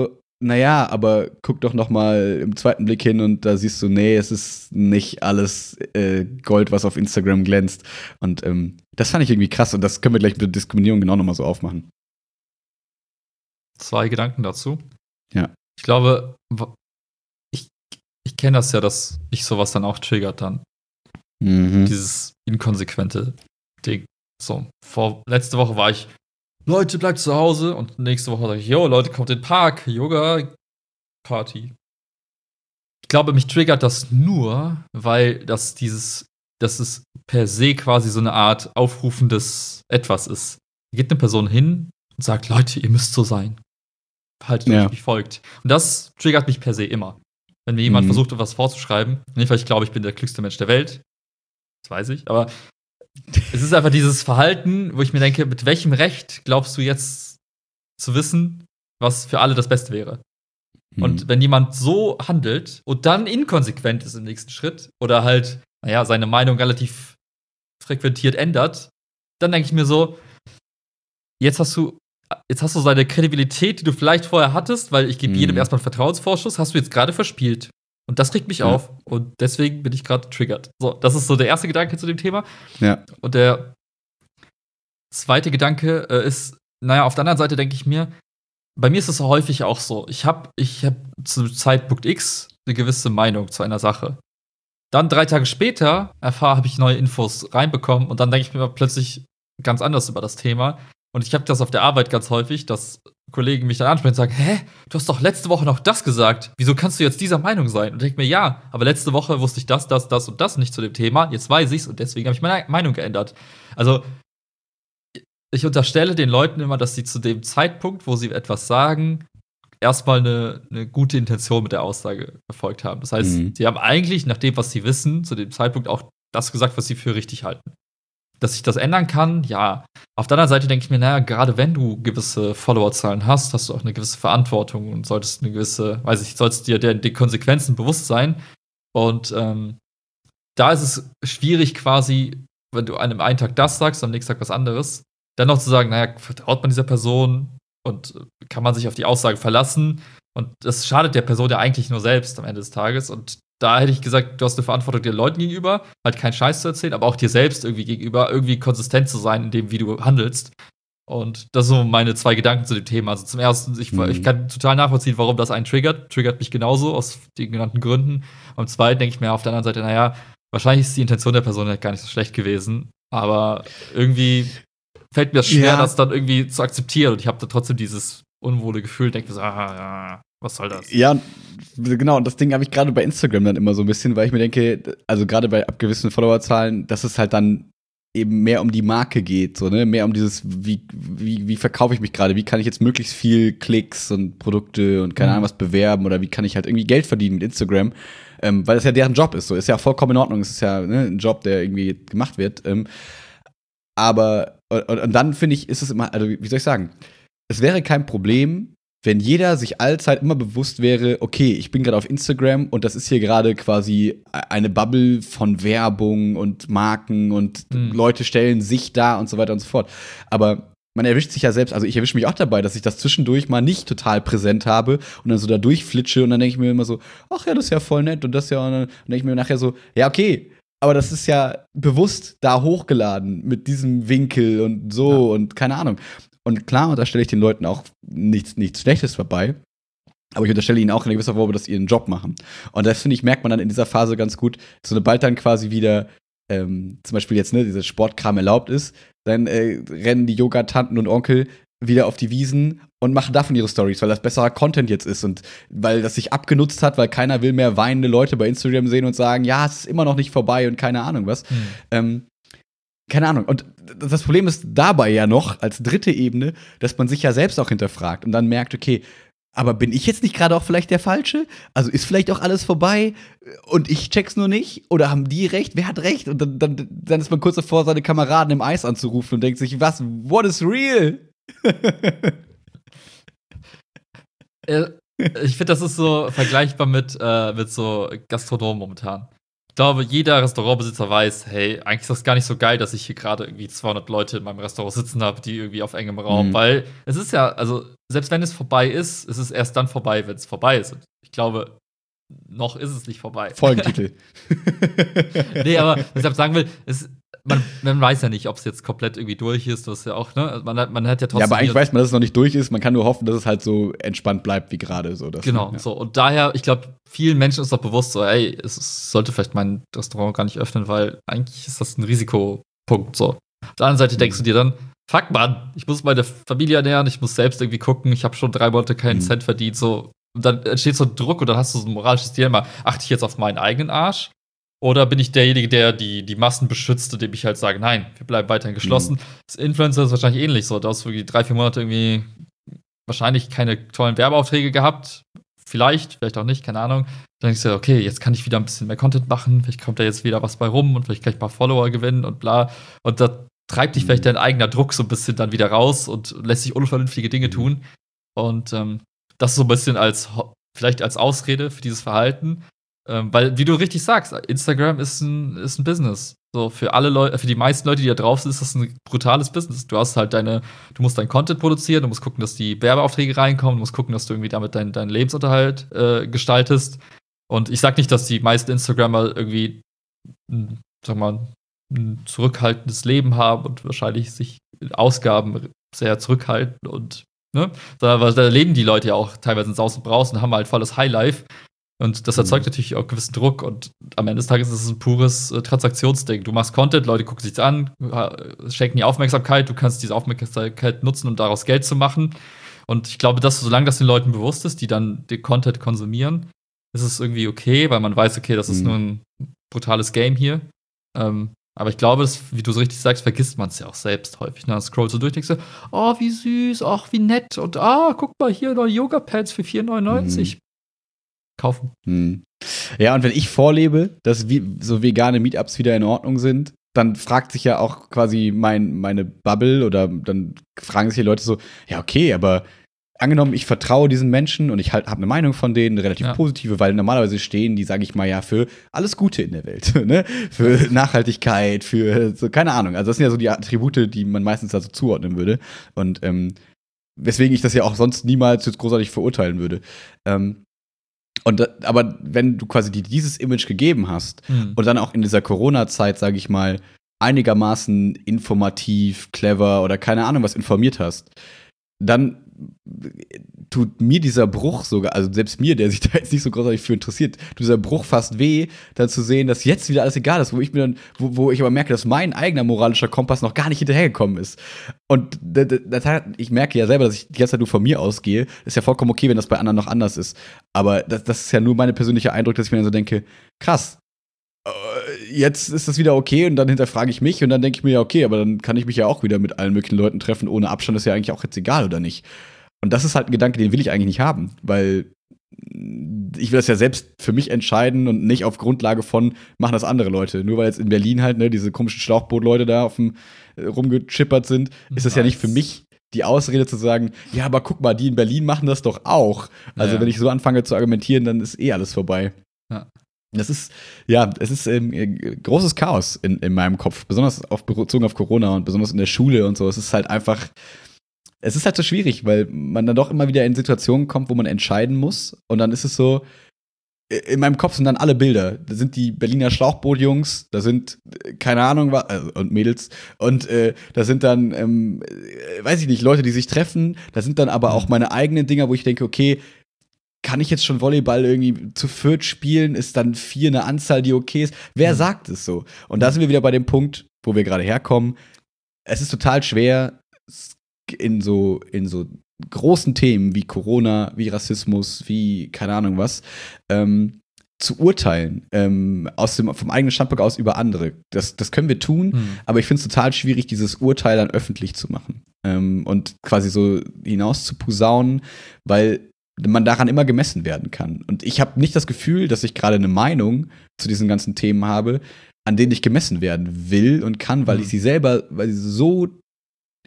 B: naja, aber guck doch noch mal im zweiten Blick hin und da siehst du, nee, es ist nicht alles äh, Gold, was auf Instagram glänzt. Und ähm, das fand ich irgendwie krass und das können wir gleich mit der Diskriminierung genau noch mal so aufmachen.
A: Zwei Gedanken dazu.
B: Ja.
A: Ich glaube, ich, ich kenne das ja, dass mich sowas dann auch triggert dann.
B: Mhm.
A: Dieses inkonsequente Ding. So, vor, letzte Woche war ich, Leute, bleibt zu Hause. Und nächste Woche sage ich, yo, Leute, kommt in den Park, Yoga, Party. Ich glaube, mich triggert das nur, weil das dieses, dass es per se quasi so eine Art aufrufendes Etwas ist. Da geht eine Person hin und sagt, Leute, ihr müsst so sein. Haltet
B: Ja.
A: euch, wie folgt. Und das triggert mich per se immer. Wenn mir jemand
B: Mhm.
A: versucht, etwas vorzuschreiben, nicht, weil ich glaube, ich bin der klügste Mensch der Welt. Das weiß ich, aber es ist einfach dieses Verhalten, wo ich mir denke, mit welchem Recht glaubst du jetzt zu wissen, was für alle das Beste wäre?
B: Mhm.
A: Und wenn jemand so handelt und dann inkonsequent ist im nächsten Schritt oder halt, naja, seine Meinung relativ frequentiert ändert, dann denke ich mir so, jetzt hast du, jetzt hast du seine Kredibilität, die du vielleicht vorher hattest, weil ich gebe
B: Mhm.
A: jedem erstmal einen Vertrauensvorschuss, hast du jetzt gerade verspielt. Und das regt mich
B: Ja.
A: auf. Und deswegen bin ich gerade triggert. So, das ist so der erste Gedanke zu dem Thema.
B: Ja.
A: Und der zweite Gedanke äh, ist, naja, auf der anderen Seite denke ich mir, bei mir ist es häufig auch so. Ich habe ich hab zu Zeitpunkt X eine gewisse Meinung zu einer Sache. Dann drei Tage später erfahre, habe ich neue Infos reinbekommen und dann denke ich mir plötzlich ganz anders über das Thema. Und ich habe das auf der Arbeit ganz häufig, dass Kollegen mich dann ansprechen und sagen, hä, du hast doch letzte Woche noch das gesagt. Wieso kannst du jetzt dieser Meinung sein? Und ich denke mir, ja, aber letzte Woche wusste ich das, das, das und das nicht zu dem Thema. Jetzt weiß ich's und deswegen habe ich meine Meinung geändert. Also ich unterstelle den Leuten immer, dass sie zu dem Zeitpunkt, wo sie etwas sagen, erstmal eine, eine gute Intention mit der Aussage verfolgt haben. Das heißt,
B: Mhm.
A: sie haben eigentlich, nach dem, was sie wissen, zu dem Zeitpunkt auch das gesagt, was sie für richtig halten. Dass sich das ändern kann, ja. Auf der anderen Seite denke ich mir, naja, gerade wenn du gewisse Followerzahlen hast, hast du auch eine gewisse Verantwortung und solltest eine gewisse, weiß ich, solltest dir der, den Konsequenzen bewusst sein. Und ähm, da ist es schwierig quasi, wenn du an einem einen Tag das sagst, am nächsten Tag was anderes, dann noch zu sagen, naja, vertraut man dieser Person und äh, kann man sich auf die Aussage verlassen? Und das schadet der Person ja eigentlich nur selbst am Ende des Tages. Und da hätte ich gesagt, du hast eine Verantwortung den Leuten gegenüber, halt keinen Scheiß zu erzählen, aber auch dir selbst irgendwie gegenüber, irgendwie konsistent zu sein in dem, wie du handelst. Und das sind so meine zwei Gedanken zu dem Thema. Also zum ersten, ich,
B: Mhm.
A: ich kann total nachvollziehen, warum das einen triggert. Triggert mich genauso aus den genannten Gründen. Und zum zweiten denke ich mir auf der anderen Seite, naja, wahrscheinlich ist die Intention der Person halt gar nicht so schlecht gewesen. Aber irgendwie fällt mir schwer,
B: Ja.
A: das dann irgendwie zu akzeptieren. Und ich habe da trotzdem dieses unwohle Gefühl, denke mir so, ah, ja, was soll das?
B: Ja, genau, und das Ding habe ich gerade bei Instagram dann immer so ein bisschen, weil ich mir denke, also gerade bei ab gewissen Followerzahlen, dass es halt dann eben mehr um die Marke geht, so, ne? Mehr um dieses, wie, wie, wie verkaufe ich mich gerade, wie kann ich jetzt möglichst viel Klicks und Produkte und keine
A: Mhm.
B: Ahnung was bewerben oder wie kann ich halt irgendwie Geld verdienen mit Instagram, ähm, weil das ja deren Job ist, so, ist ja vollkommen in Ordnung, es ist ja ne, ein Job, der irgendwie gemacht wird, ähm, aber, und, und dann finde ich, ist es immer, also wie soll ich sagen, es wäre kein Problem, wenn jeder sich allzeit immer bewusst wäre, okay, ich bin gerade auf Instagram und das ist hier gerade quasi eine Bubble von Werbung und Marken und
A: Mhm.
B: Leute stellen sich da und so weiter und so fort. Aber man erwischt sich ja selbst, also ich erwische mich auch dabei, dass ich das zwischendurch mal nicht total präsent habe und dann so da durchflitsche und dann denke ich mir immer so, ach ja, das ist ja voll nett und das ja, und dann denke ich mir nachher so, ja, okay, aber das ist ja bewusst da hochgeladen mit diesem Winkel und so
A: Ja.
B: und keine Ahnung. Und klar, und da stelle ich den Leuten auch nichts, nichts Schlechtes vorbei. Aber ich unterstelle ihnen auch in gewisser Weise, dass sie ihren Job machen. Und das, finde ich, merkt man dann in dieser Phase ganz gut. Sobald dann quasi wieder, ähm, zum Beispiel jetzt, ne, dieser Sportkram erlaubt ist, dann äh, rennen die Yoga-Tanten und Onkel wieder auf die Wiesen und machen davon ihre Stories, weil das besserer Content jetzt ist und weil das sich abgenutzt hat, weil keiner will mehr weinende Leute bei Instagram sehen und sagen, ja, es ist immer noch nicht vorbei und keine Ahnung was.
A: Mhm.
B: Ähm, keine Ahnung. Und das Problem ist dabei ja noch, als dritte Ebene, dass man sich ja selbst auch hinterfragt und dann merkt, okay, aber bin ich jetzt nicht gerade auch vielleicht der Falsche? Also ist vielleicht auch alles vorbei und ich check's nur nicht? Oder haben die recht? Wer hat recht? Und dann, dann, dann ist man kurz davor, seine Kameraden im Eis anzurufen und denkt sich, was, what is real?
A: Äh, ich finde, das ist so vergleichbar mit, äh, mit so Gastronomen momentan. Ich glaube, jeder Restaurantbesitzer weiß, hey, eigentlich ist das gar nicht so geil, dass ich hier gerade irgendwie zweihundert Leute in meinem Restaurant sitzen habe, die irgendwie auf engem Raum,
B: Mhm.
A: weil es ist ja, also selbst wenn es vorbei ist, ist es erst dann vorbei, wenn es vorbei ist. Und ich glaube, noch ist es nicht vorbei.
B: Folgentitel.
A: Nee, aber was ich damit sagen will, ist, man, man weiß ja nicht, ob es jetzt komplett irgendwie durch ist. Das ist ja auch, ne? Also man, hat, man hat ja trotzdem.
B: Ja, aber eigentlich
A: wieder-
B: weiß man, dass es noch nicht durch ist. Man kann nur hoffen, dass es halt so entspannt bleibt wie gerade. So, dass-
A: Genau,
B: ja.
A: so. Und daher, ich glaube, vielen Menschen ist doch bewusst so, ey, es ist- sollte vielleicht mein Restaurant gar nicht öffnen, weil eigentlich ist das ein Risikopunkt. So. Auf der anderen Seite denkst du dir dann, fuck man, ich muss meine Familie ernähren, ich muss selbst irgendwie gucken, ich habe schon drei Monate keinen
B: Mhm.
A: Cent verdient. So. Und dann entsteht so ein Druck und dann hast du so ein moralisches Dilemma. Achte ich jetzt auf meinen eigenen Arsch? Oder bin ich derjenige, der die, die Massen beschützt, indem ich halt sage, nein, wir bleiben weiterhin geschlossen. Das Influencer ist wahrscheinlich ähnlich so. Da hast du irgendwie drei, vier Monate irgendwie wahrscheinlich keine tollen Werbeaufträge gehabt. Vielleicht, vielleicht auch nicht, keine Ahnung. Dann denkst du, okay, jetzt kann ich wieder ein bisschen mehr Content machen. Vielleicht kommt da jetzt wieder was bei rum und vielleicht kann ich ein paar Follower gewinnen und bla. Und da treibt dich
B: Mhm.
A: vielleicht dein eigener Druck so ein bisschen dann wieder raus und lässt sich unvernünftige Dinge
B: Mhm.
A: tun. Und ähm, das so ein bisschen als, Ho- vielleicht als Ausrede für dieses Verhalten. Ähm, weil, wie du richtig sagst, Instagram ist ein, ist ein Business. So, für alle Leute, für die meisten Leute, die da drauf sind, ist das ein brutales Business. Du hast halt deine, du musst deinen Content produzieren, du musst gucken, dass die Werbeaufträge reinkommen, du musst gucken, dass du irgendwie damit deinen dein Lebensunterhalt äh, gestaltest. Und ich sag nicht, dass die meisten Instagrammer irgendwie, m, sag mal, ein zurückhaltendes Leben haben und wahrscheinlich sich in Ausgaben sehr zurückhalten und, ne? Sondern weil da leben die Leute ja auch teilweise in Saus und Braus und haben halt volles Highlife. Und das erzeugt
B: Mhm.
A: natürlich auch gewissen Druck. Und am Ende des Tages ist es ein pures äh, Transaktionsding. Du machst Content, Leute gucken sich's an, äh, schenken die Aufmerksamkeit, du kannst diese Aufmerksamkeit nutzen, um daraus Geld zu machen. Und ich glaube, dass solange das den Leuten bewusst ist, die dann den Content konsumieren, ist es irgendwie okay, weil man weiß, okay, das ist
B: Mhm.
A: nur ein brutales Game hier. Ähm, aber ich glaube, das, wie du so richtig sagst, vergisst man es ja auch selbst häufig. Ne? Dann scrollst du durch, denkst du, oh, wie süß, ach, wie nett. Und ah, guck mal hier, neue Yoga-Pads für vier neunundneunzig. Kaufen.
B: Hm. Ja, und wenn ich vorlebe, dass wie, so vegane Meetups wieder in Ordnung sind, dann fragt sich ja auch quasi mein, meine Bubble oder dann fragen sich die Leute so, ja, okay, aber angenommen, ich vertraue diesen Menschen und ich halt habe eine Meinung von denen, eine relativ
A: Ja.
B: positive, weil normalerweise stehen die, sage ich mal, ja, für alles Gute in der Welt, ne? Für Nachhaltigkeit, für so, keine Ahnung. Also das sind ja so die Attribute, die man meistens da so zuordnen würde. Und ähm, weswegen ich das ja auch sonst niemals jetzt großartig verurteilen würde. Ähm, Und da, aber wenn du quasi dir dieses Image gegeben hast
A: Mhm.
B: und dann auch in dieser Corona-Zeit, sage ich mal, einigermaßen informativ, clever oder keine Ahnung was informiert hast, dann tut mir dieser Bruch sogar, also selbst mir, der sich da jetzt nicht so großartig für interessiert, tut dieser Bruch fast weh, dann zu sehen, dass jetzt wieder alles egal ist, wo ich mir dann, wo, wo ich aber merke, dass mein eigener moralischer Kompass noch gar nicht hinterhergekommen ist. Und d- d- das hat, ich merke ja selber, dass ich die ganze Zeit nur von mir ausgehe. Ist ja vollkommen okay, wenn das bei anderen noch anders ist. Aber das, das ist ja nur meine persönliche Eindruck, dass ich mir dann so denke, krass, äh, jetzt ist das wieder okay und dann hinterfrage ich mich und dann denke ich mir ja, okay, aber dann kann ich mich ja auch wieder mit allen möglichen Leuten treffen, ohne Abstand ist ja eigentlich auch jetzt egal, oder nicht? Und das ist halt ein Gedanke, den will ich eigentlich nicht haben, weil ich will das ja selbst für mich entscheiden und nicht auf Grundlage von, machen das andere Leute. Nur weil jetzt in Berlin halt, ne, diese komischen Schlauchboot-Leute da auf dem äh, rumgeschippert sind, ist das ja nicht für
A: Nice.
B: mich die Ausrede zu sagen, ja, aber guck mal, die in Berlin machen das doch auch. Also
A: Ja.
B: wenn ich so anfange zu argumentieren, dann ist eh alles vorbei.
A: Ja.
B: Das ist, ja, es ist ähm, äh, großes Chaos in, in meinem Kopf, besonders auf, bezogen auf Corona und besonders in der Schule und so. Es ist halt einfach, es ist halt so schwierig, weil man dann doch immer wieder in Situationen kommt, wo man entscheiden muss. Und dann ist es so, äh, in meinem Kopf sind dann alle Bilder. Da sind die Berliner Schlauchboot-Jungs, da sind, äh, keine Ahnung, was, also, und Mädels, und äh, da sind dann, ähm, äh, weiß ich nicht, Leute, die sich treffen. Da sind dann aber
A: Mhm.
B: auch meine eigenen Dinger, wo ich denke, okay, kann ich jetzt schon Volleyball irgendwie zu viert spielen? Ist dann vier eine Anzahl, die okay ist? Wer
A: Mhm.
B: sagt es so? Und da sind wir wieder bei dem Punkt, wo wir gerade herkommen. Es ist total schwer, in so, in so großen Themen wie Corona, wie Rassismus, wie keine Ahnung was, ähm, zu urteilen, ähm, aus dem, vom eigenen Standpunkt aus über andere. Das, das können wir tun,
A: Mhm.
B: aber ich finde es total schwierig, dieses Urteil dann öffentlich zu machen ähm, und quasi so hinaus zu posaunen, weil man daran immer gemessen werden kann. Und ich habe nicht das Gefühl, dass ich gerade eine Meinung zu diesen ganzen Themen habe, an denen ich gemessen werden will und kann, weil
A: Mhm.
B: ich sie selber, weil sie so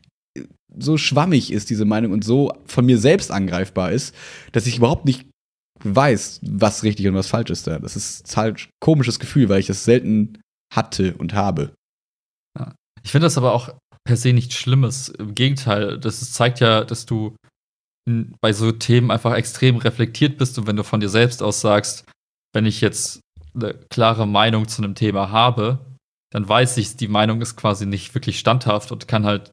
B: so schwammig ist, diese Meinung, und so von mir selbst angreifbar ist, dass ich überhaupt nicht weiß, was richtig und was falsch ist da. Das ist halt ein komisches Gefühl, weil ich das selten hatte und habe.
A: Ja. Ich finde das aber auch per se nichts Schlimmes. Im Gegenteil, das ist, zeigt ja, dass du in, bei so Themen einfach extrem reflektiert bist und wenn du von dir selbst aus sagst, wenn ich jetzt eine klare Meinung zu einem Thema habe, dann weiß ich, die Meinung ist quasi nicht wirklich standhaft und kann halt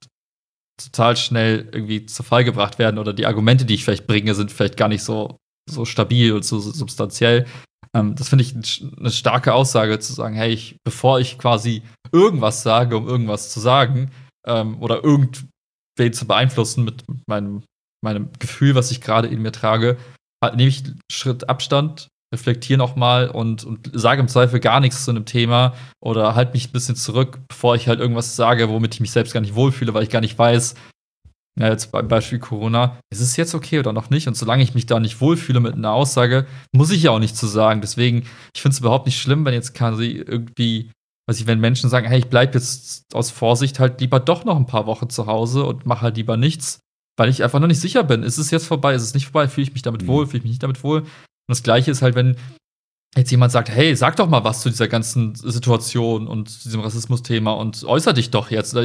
A: total schnell irgendwie zu Fall gebracht werden oder die Argumente, die ich vielleicht bringe, sind vielleicht gar nicht so, so stabil und so substanziell. Ähm, das finde ich eine starke Aussage, zu sagen, hey, ich, bevor ich quasi irgendwas sage, um irgendwas zu sagen, ähm, oder irgendwen zu beeinflussen mit meinem, meinem Gefühl, was ich gerade in mir trage, halt, nehme ich einen Schritt Abstand, reflektiere nochmal und, und sage im Zweifel gar nichts zu einem Thema oder halt mich ein bisschen zurück, bevor ich halt irgendwas sage, womit ich mich selbst gar nicht wohlfühle, weil ich gar nicht weiß, ja, jetzt beim Beispiel Corona, ist es jetzt okay oder noch nicht? Und solange ich mich da nicht wohlfühle mit einer Aussage, muss ich ja auch nichts zu sagen. Deswegen, ich finde es überhaupt nicht schlimm, wenn jetzt quasi irgendwie, weiß ich, wenn Menschen sagen, hey, ich bleibe jetzt aus Vorsicht halt lieber doch noch ein paar Wochen zu Hause und mache halt lieber nichts, weil ich einfach noch nicht sicher bin. Ist es jetzt vorbei? Ist es nicht vorbei? Fühle ich mich damit
B: Mhm.
A: wohl? Fühle ich mich nicht damit wohl? Und das Gleiche ist halt, wenn jetzt jemand sagt, hey, sag doch mal was zu dieser ganzen Situation und diesem Rassismus-Thema und äußere dich doch jetzt.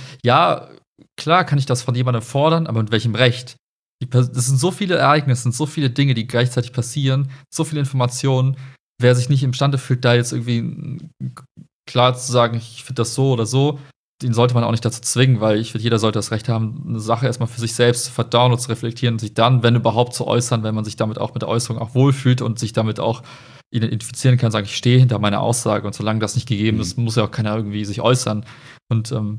A: Ja, klar kann ich das von jemandem fordern, aber mit welchem Recht? Das sind so viele Ereignisse, sind so viele Dinge, die gleichzeitig passieren, so viele Informationen. Wer sich nicht imstande fühlt, da jetzt irgendwie klar zu sagen, ich finde das so oder so, den sollte man auch nicht dazu zwingen, weil ich finde, jeder sollte das Recht haben, eine Sache erstmal für sich selbst zu verdauen und zu reflektieren und sich dann, wenn überhaupt, zu äußern, wenn man sich damit auch mit der Äußerung auch wohlfühlt und sich damit auch identifizieren kann, sagen, ich stehe hinter meiner Aussage und solange das nicht gegeben
B: Mhm.
A: ist, muss ja auch keiner irgendwie sich äußern. Und ähm,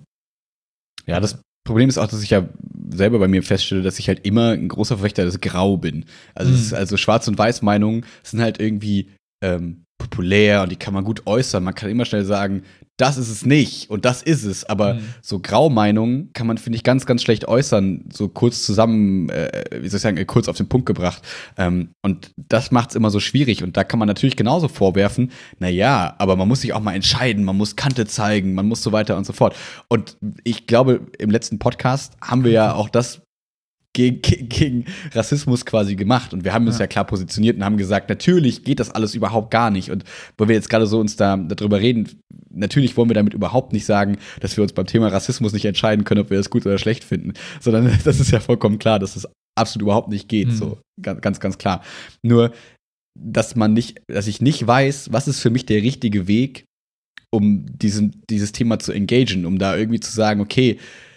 B: Ja, das Problem ist auch, dass ich ja selber bei mir feststelle, dass ich halt immer ein großer Verfechter des Grau bin. Also,
A: Mhm.
B: es ist, also Schwarz- und Weiß-Meinungen sind halt irgendwie ähm, populär und die kann man gut äußern. Man kann immer schnell sagen, das ist es nicht und das ist es. Aber
A: Mhm.
B: so Graumeinungen kann man, finde ich, ganz, ganz schlecht äußern. So kurz zusammen, äh, wie soll ich sagen, äh, kurz auf den Punkt gebracht. Ähm, und das macht es immer so schwierig. Und da kann man natürlich genauso vorwerfen, na ja, aber man muss sich auch mal entscheiden, man muss Kante zeigen, man muss so weiter und so fort. Und ich glaube, im letzten Podcast haben wir ja auch das Gegen, gegen Rassismus quasi gemacht. Und wir haben uns ja. ja klar positioniert und haben gesagt, natürlich geht das alles überhaupt gar nicht. Und wo wir jetzt gerade so uns da darüber reden, natürlich wollen wir damit überhaupt nicht sagen, dass wir uns beim Thema Rassismus nicht entscheiden können, ob wir das gut oder schlecht finden. Sondern das ist ja vollkommen klar, dass das absolut überhaupt nicht geht. Mhm. So, ganz, ganz, ganz klar. Nur, dass man nicht, dass ich nicht weiß, was ist für mich der richtige Weg, um diesen, dieses Thema zu engagen, um da irgendwie zu sagen, okay,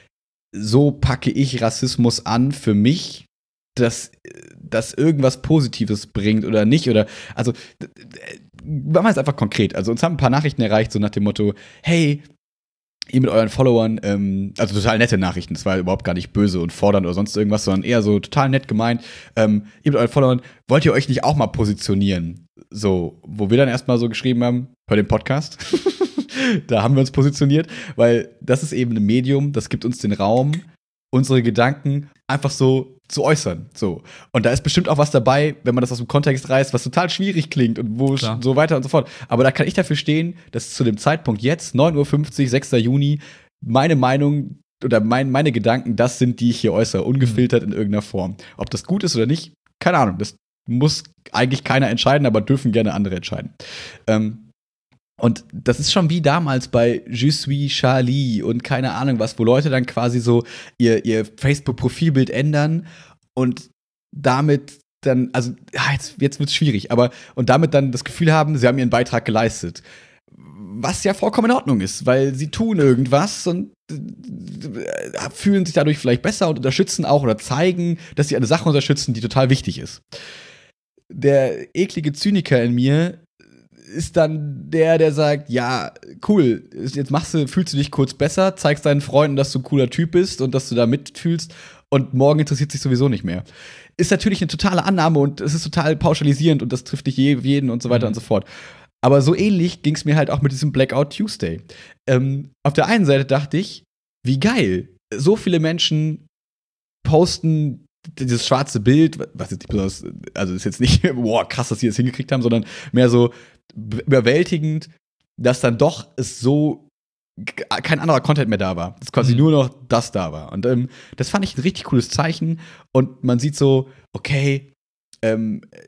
B: so packe ich Rassismus an für mich, dass das irgendwas Positives bringt oder nicht. Oder also machen wir es einfach konkret. Also uns haben ein paar Nachrichten erreicht, so nach dem Motto, hey, ihr mit euren Followern, ähm, also total nette Nachrichten, das war überhaupt gar nicht böse und fordernd oder sonst irgendwas, sondern eher so total nett gemeint, ähm, ihr mit euren Followern, wollt ihr euch nicht auch mal positionieren? So, wo wir dann erstmal so geschrieben haben, hör den Podcast. Da haben wir uns positioniert, weil das ist eben ein Medium, das gibt uns den Raum, unsere Gedanken einfach so zu äußern. So. Und da ist bestimmt auch was dabei, wenn man das aus dem Kontext reißt, was total schwierig klingt und wo Klar. so weiter und so fort. Aber da kann ich dafür stehen, dass zu dem Zeitpunkt jetzt, neun Uhr fünfzig, sechster Juni, meine Meinung oder mein, meine Gedanken, das sind, die ich hier äußere, ungefiltert in irgendeiner Form. Ob das gut ist oder nicht, keine Ahnung. Das muss eigentlich keiner entscheiden, aber dürfen gerne andere entscheiden. Ähm, Und das ist schon wie damals bei Je suis Charlie und keine Ahnung was, wo Leute dann quasi so ihr, ihr Facebook-Profilbild ändern und damit dann, also ja, jetzt, jetzt wird es schwierig, aber und damit dann das Gefühl haben, sie haben ihren Beitrag geleistet. Was ja vollkommen in Ordnung ist, weil sie tun irgendwas und äh, fühlen sich dadurch vielleicht besser und unterstützen auch oder zeigen, dass sie eine Sache unterstützen, die total wichtig ist. Der eklige Zyniker in mir ist dann der, der sagt, ja, cool, jetzt machst du, fühlst du dich kurz besser, zeigst deinen Freunden, dass du ein cooler Typ bist und dass du da mitfühlst und morgen interessiert sich sowieso nicht mehr. Ist natürlich eine totale Annahme und es ist total pauschalisierend und das trifft nicht jeden und so weiter mhm. und so fort. Aber so ähnlich ging es mir halt auch mit diesem Blackout Tuesday. Ähm, auf der einen Seite dachte ich, wie geil, so viele Menschen posten dieses schwarze Bild, was jetzt nicht besonders, also ist jetzt nicht, boah, krass, dass sie das hingekriegt haben, sondern mehr so überwältigend, dass dann doch es so kein anderer Content mehr da war. Dass quasi mhm. nur noch das da war. Und ähm, das fand ich ein richtig cooles Zeichen. Und man sieht so, okay, ähm,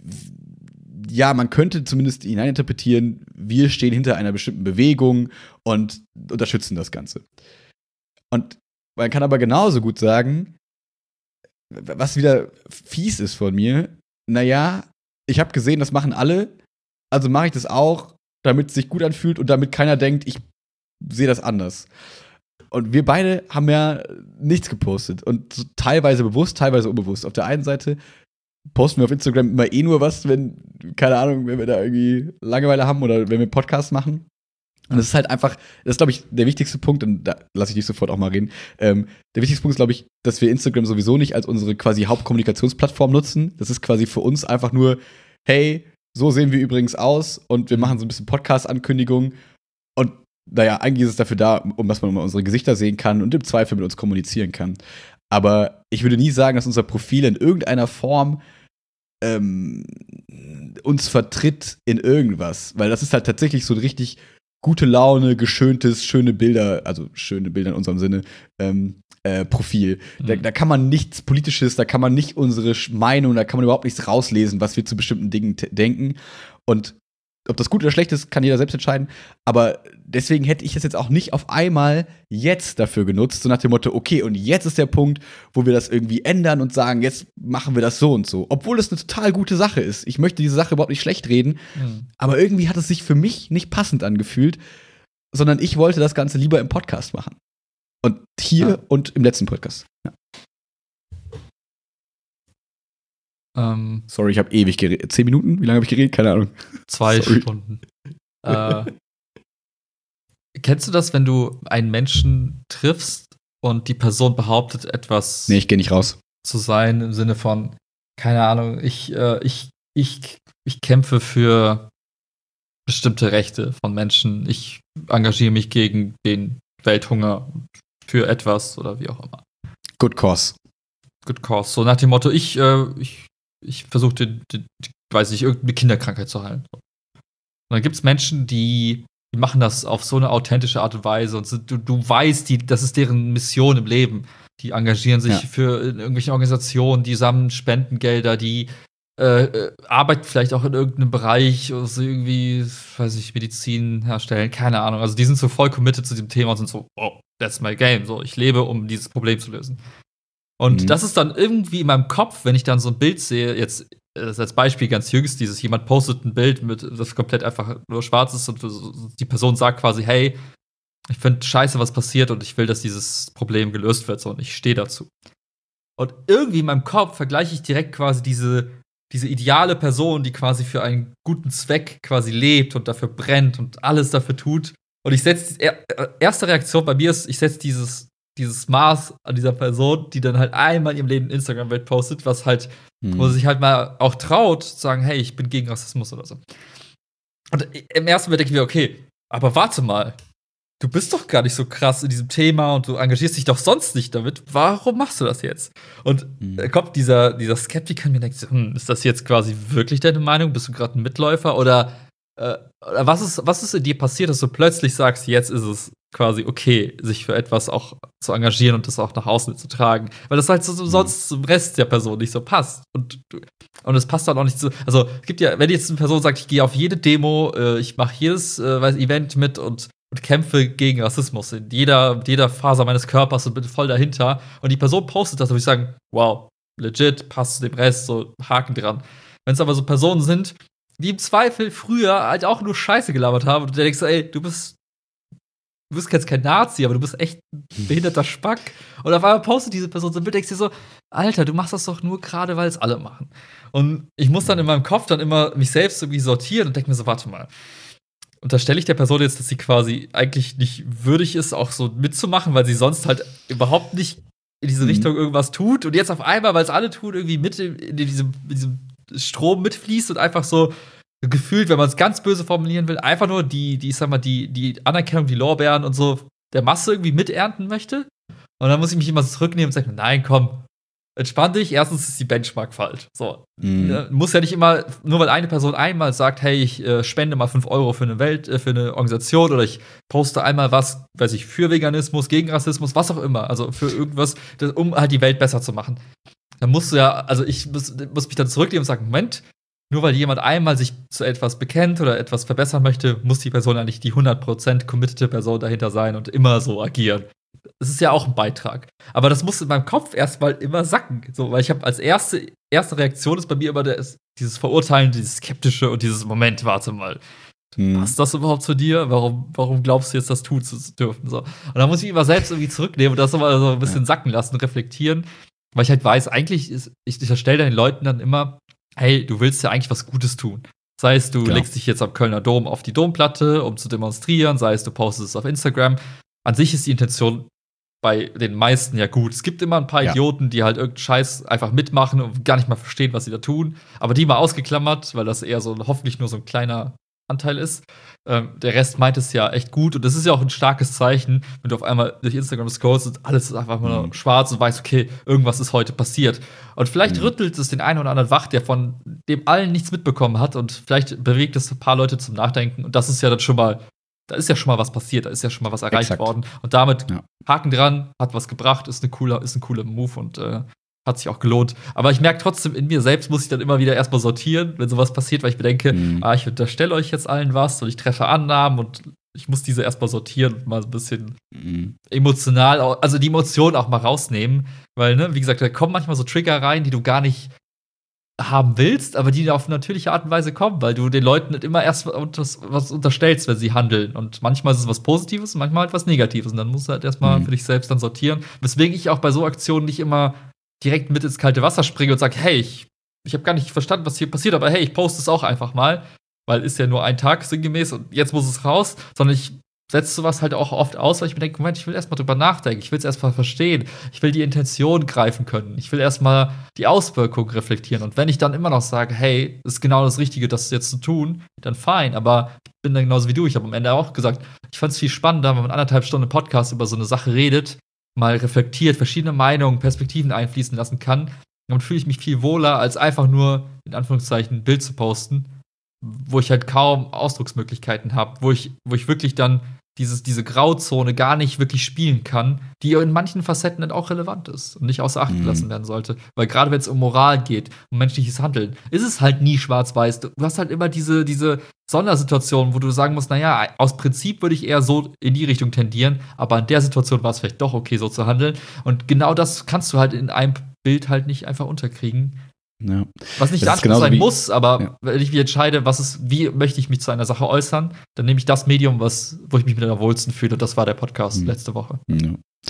B: ja, man könnte zumindest hineininterpretieren, wir stehen hinter einer bestimmten Bewegung und unterstützen das Ganze. Und man kann aber genauso gut sagen, was wieder fies ist von mir, naja, ich habe gesehen, das machen alle, also mache ich das auch, damit es sich gut anfühlt und damit keiner denkt, ich sehe das anders. Und wir beide haben ja nichts gepostet und so teilweise bewusst, teilweise unbewusst. Auf der einen Seite posten wir auf Instagram immer eh nur was, wenn, keine Ahnung, wenn wir da irgendwie Langeweile haben oder wenn wir Podcasts machen. Und das ist halt einfach, das ist, glaube ich, der wichtigste Punkt, und da lasse ich dich sofort auch mal reden. Ähm, der wichtigste Punkt ist, glaube ich, dass wir Instagram sowieso nicht als unsere quasi Hauptkommunikationsplattform nutzen. Das ist quasi für uns einfach nur, hey, so sehen wir übrigens aus und wir machen so ein bisschen Podcast-Ankündigungen. Und naja, eigentlich ist es dafür da, um dass man mal unsere Gesichter sehen kann und im Zweifel mit uns kommunizieren kann. Aber ich würde nie sagen, dass unser Profil in irgendeiner Form ähm, uns vertritt in irgendwas. Weil das ist halt tatsächlich so ein richtig gute Laune, geschöntes, schöne Bilder, also schöne Bilder in unserem Sinne, ähm, äh, Profil. Mhm. Da, da kann man nichts Politisches, da kann man nicht unsere Meinung, da kann man überhaupt nichts rauslesen, was wir zu bestimmten Dingen t- denken. Und ob das gut oder schlecht ist, kann jeder selbst entscheiden. Aber deswegen hätte ich das jetzt auch nicht auf einmal jetzt dafür genutzt, so nach dem Motto, okay, und jetzt ist der Punkt, wo wir das irgendwie ändern und sagen, jetzt machen wir das so und so. Obwohl es eine total gute Sache ist. Ich möchte diese Sache überhaupt nicht schlecht reden. Mhm. Aber irgendwie hat es sich für mich nicht passend angefühlt, sondern ich wollte das Ganze lieber im Podcast machen. Und hier ja. und im letzten Podcast. Ja. Ähm, Sorry, ich habe ewig geredet. Zehn Minuten? Wie lange habe ich geredet? Keine Ahnung.
A: Zwei Sorry. Stunden. äh, kennst du das, wenn du einen Menschen triffst und die Person behauptet, etwas
B: nee, ich geh nicht raus.
A: zu sein, im Sinne von, keine Ahnung, ich, äh, ich, ich, ich kämpfe für bestimmte Rechte von Menschen. Ich engagiere mich gegen den Welthunger für etwas oder wie auch immer.
B: Good cause.
A: Good cause. So nach dem Motto, ich, äh, ich Ich versuche, den, den, weiß nicht, irgendeine Kinderkrankheit zu heilen. Und dann gibt es Menschen, die, die machen das auf so eine authentische Art und Weise. Und du, du weißt, die, das ist deren Mission im Leben. Die engagieren sich ja. für irgendwelche Organisationen, die sammeln Spendengelder, die äh, arbeiten vielleicht auch in irgendeinem Bereich oder so irgendwie, weiß ich, Medizin herstellen, keine Ahnung. Also die sind so voll committed zu diesem Thema und sind so, oh, that's my game. So, ich lebe, um dieses Problem zu lösen. Und mhm. das ist dann irgendwie in meinem Kopf, wenn ich dann so ein Bild sehe, jetzt das als Beispiel ganz jüngst, dieses jemand postet ein Bild, mit das komplett einfach nur schwarz ist und die Person sagt quasi, hey, ich finde scheiße, was passiert und ich will, dass dieses Problem gelöst wird, so, und ich stehe dazu. Und irgendwie in meinem Kopf vergleiche ich direkt quasi diese, diese ideale Person, die quasi für einen guten Zweck quasi lebt und dafür brennt und alles dafür tut. Und ich setze, erste Reaktion bei mir ist, ich setze dieses dieses Maß an dieser Person, die dann halt einmal in ihrem Leben Instagram-Welt postet, was halt, mhm. wo sie sich halt mal auch traut, zu sagen, hey, ich bin gegen Rassismus oder so. Und im ersten Moment denke ich mir, okay, aber warte mal, du bist doch gar nicht so krass in diesem Thema und du engagierst dich doch sonst nicht damit. Warum machst du das jetzt? Und mhm. da kommt dieser, dieser Skeptiker in mir und denkt, hm, ist das jetzt quasi wirklich deine Meinung? Bist du gerade ein Mitläufer? Oder, äh, oder was ist, was ist in dir passiert, dass du plötzlich sagst, jetzt ist es quasi okay, sich für etwas auch zu engagieren und das auch nach außen zu tragen. Weil das halt so, so sonst zum Rest der Person nicht so passt. Und und es passt dann auch nicht so. Also, es gibt ja, wenn jetzt eine Person sagt, ich gehe auf jede Demo, äh, ich mache jedes äh, weiß, Event mit und, und kämpfe gegen Rassismus in jeder, jeder Faser meines Körpers und bin voll dahinter. Und die Person postet das, dann würde ich sagen, wow, legit, passt zu dem Rest, so Haken dran. Wenn es aber so Personen sind, die im Zweifel früher halt auch nur Scheiße gelabert haben und du denkst, ey, du bist Du bist jetzt kein Nazi, aber du bist echt ein behinderter Spack. Und auf einmal postet diese Person so ein Bild, denkst dir so, Alter, du machst das doch nur gerade, weil es alle machen. Und ich muss dann in meinem Kopf dann immer mich selbst irgendwie sortieren und denke mir so, warte mal. Unterstelle ich der Person jetzt, dass sie quasi eigentlich nicht würdig ist, auch so mitzumachen, weil sie sonst halt überhaupt nicht in diese mhm. Richtung irgendwas tut. Und jetzt auf einmal, weil es alle tun, irgendwie mit in, in, diesem, in diesem Strom mitfließt und einfach so gefühlt, wenn man es ganz böse formulieren will, einfach nur die, die, ich sag mal, die, die Anerkennung, die Lorbeeren und so der Masse irgendwie miternten möchte. Und dann muss ich mich immer zurücknehmen und sagen, nein, komm, entspann dich. Erstens ist die Benchmark falsch. So. Mhm. Muss ja nicht immer, nur weil eine Person einmal sagt, hey, ich äh, spende mal fünf Euro für eine Welt, äh, für eine Organisation oder ich poste einmal was, weiß ich, für Veganismus, gegen Rassismus, was auch immer. Also für irgendwas, das, um halt die Welt besser zu machen. Dann musst du ja, also ich muss, muss mich dann zurücknehmen und sagen, Moment, nur weil jemand einmal sich zu etwas bekennt oder etwas verbessern möchte, muss die Person eigentlich die hundert Prozent committete Person dahinter sein und immer so agieren. Das ist ja auch ein Beitrag. Aber das muss in meinem Kopf erstmal immer sacken. So, weil ich habe als erste, erste Reaktion ist bei mir immer der, dieses Verurteilen, dieses Skeptische und dieses Moment, warte mal.
B: Hm.
A: Passt das überhaupt zu dir? Warum, warum glaubst du jetzt, das tun zu dürfen? So. Und dann muss ich immer selbst irgendwie zurücknehmen und das immer so ein bisschen ja. sacken lassen, reflektieren. Weil ich halt weiß, eigentlich ist, ich, ich stelle den Leuten dann immer, hey, du willst ja eigentlich was Gutes tun. Sei es, du genau. legst dich jetzt am Kölner Dom auf die Domplatte, um zu demonstrieren, sei es, du postest es auf Instagram. An sich ist die Intention bei den meisten ja gut. Es gibt immer ein paar ja. Idioten, die halt irgendeinen Scheiß einfach mitmachen und gar nicht mal verstehen, was sie da tun. Aber die mal ausgeklammert, weil das eher so hoffentlich nur so ein kleiner Anteil ist. Ähm, der Rest meint es ja echt gut. Und das ist ja auch ein starkes Zeichen, wenn du auf einmal durch Instagram scrollst und alles ist einfach nur mhm. schwarz und weißt, okay, irgendwas ist heute passiert. Und vielleicht mhm. rüttelt es den einen oder anderen wach, der von dem allen nichts mitbekommen hat. Und vielleicht bewegt es ein paar Leute zum Nachdenken. Und das ist ja dann schon mal Da ist ja schon mal was passiert, da ist ja schon mal was erreicht Exakt. worden. Und damit ja. Haken dran, hat was gebracht, ist, eine cooler, ist ein cooler Move und äh, hat sich auch gelohnt. Aber ich merke trotzdem, in mir selbst muss ich dann immer wieder erstmal sortieren, wenn sowas passiert, weil ich bedenke, mhm. ah, ich unterstelle euch jetzt allen was und ich treffe Annahmen und ich muss diese erstmal sortieren und mal so ein bisschen mhm. emotional, also die Emotionen auch mal rausnehmen. Weil, ne, wie gesagt, da kommen manchmal so Trigger rein, die du gar nicht haben willst, aber die auf natürliche Art und Weise kommen, weil du den Leuten nicht immer erst was unterstellst, wenn sie handeln. Und manchmal ist es was Positives und manchmal halt was Negatives. Und dann musst du halt erstmal mhm. für dich selbst dann sortieren. Weswegen ich auch bei so Aktionen nicht immer direkt mit ins kalte Wasser springe und sage, hey, ich, ich habe gar nicht verstanden, was hier passiert, aber hey, ich poste es auch einfach mal, weil ist ja nur ein Tag sinngemäß und jetzt muss es raus, sondern ich setzt sowas halt auch oft aus, weil ich mir denke, Moment, ich will erstmal drüber nachdenken, ich will es erstmal verstehen, ich will die Intention greifen können, ich will erstmal die Auswirkungen reflektieren. Und wenn ich dann immer noch sage, hey, das ist genau das Richtige, das jetzt zu tun, dann fein. Aber ich bin dann genauso wie du. Ich habe am Ende auch gesagt, ich fand es viel spannender, wenn man anderthalb Stunden Podcast über so eine Sache redet, mal reflektiert, verschiedene Meinungen, Perspektiven einfließen lassen kann. Damit fühle ich mich viel wohler, als einfach nur, in Anführungszeichen, ein Bild zu posten, wo ich halt kaum Ausdrucksmöglichkeiten habe, wo ich, wo ich wirklich dann dieses, diese Grauzone gar nicht wirklich spielen kann, die in manchen Facetten dann auch relevant ist und nicht außer Acht gelassen mhm. werden sollte. Weil gerade wenn es um Moral geht, um menschliches Handeln, ist es halt nie schwarz-weiß. Du hast halt immer diese, diese Sondersituation, wo du sagen musst, naja, aus Prinzip würde ich eher so in die Richtung tendieren, aber in der Situation war es vielleicht doch okay, so zu handeln. Und genau das kannst du halt in einem Bild halt nicht einfach unterkriegen. Ja. Was nicht der Anspruch sein muss, aber ja. wenn ich mich entscheide, was ist, wie möchte ich mich zu einer Sache äußern, dann nehme ich das Medium, was, wo ich mich mit am wohlsten fühle. Und das war der Podcast mhm. letzte Woche.
B: Ja.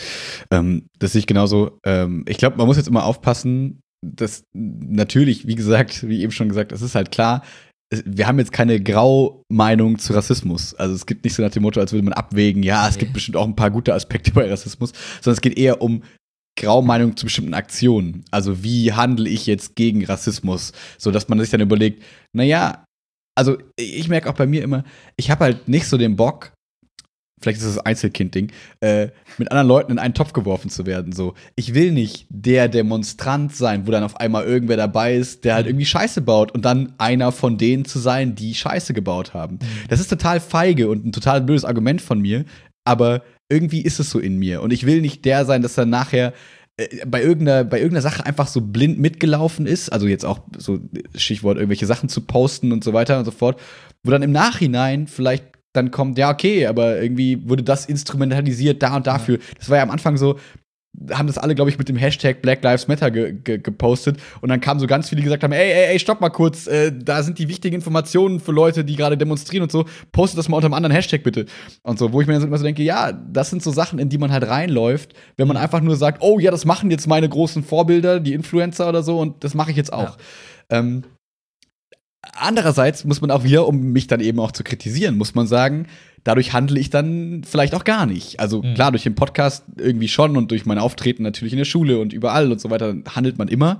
B: Ähm, das sehe ich genauso. Ähm, ich glaube, man muss jetzt immer aufpassen, dass natürlich, wie gesagt, wie eben schon gesagt, es ist halt klar, wir haben jetzt keine Graumeinung zu Rassismus. Also es gibt nicht so nach dem Motto, als würde man abwägen, ja, es nee. gibt bestimmt auch ein paar gute Aspekte bei Rassismus, sondern es geht eher um Graumeinung zu bestimmten Aktionen. Also wie handle ich jetzt gegen Rassismus? So dass man sich dann überlegt, naja, also ich merke auch bei mir immer, ich habe halt nicht so den Bock, vielleicht ist das das Einzelkind-Ding, äh, mit anderen Leuten in einen Topf geworfen zu werden. So, ich will nicht der Demonstrant sein, wo dann auf einmal irgendwer dabei ist, der halt irgendwie Scheiße baut und dann einer von denen zu sein, die Scheiße gebaut haben. Das ist total feige und ein total blödes Argument von mir, aber irgendwie ist es so in mir. Und ich will nicht der sein, dass er nachher äh, bei, irgendeiner, bei irgendeiner Sache einfach so blind mitgelaufen ist. Also jetzt auch so Stichwort irgendwelche Sachen zu posten und so weiter und so fort. Wo dann im Nachhinein vielleicht dann kommt, ja, okay, aber irgendwie wurde das instrumentalisiert da und dafür. Das war ja am Anfang so, haben das alle, glaube ich, mit dem Hashtag Black Lives Matter ge- ge- gepostet. Und dann kamen so ganz viele, die gesagt haben, ey, ey, ey, stopp mal kurz, äh, da sind die wichtigen Informationen für Leute, die gerade demonstrieren und so. Postet das mal unter einem anderen Hashtag bitte. Und so, wo ich mir dann immer so denke, ja, das sind so Sachen, in die man halt reinläuft, wenn man einfach nur sagt, oh ja, das machen jetzt meine großen Vorbilder, die Influencer oder so, und das mache ich jetzt auch. Ja. Ähm, Andererseits muss man auch wieder, um mich dann eben auch zu kritisieren, muss man sagen, dadurch handle ich dann vielleicht auch gar nicht. Also mhm. klar, durch den Podcast irgendwie schon und durch mein Auftreten natürlich in der Schule und überall und so weiter handelt man immer.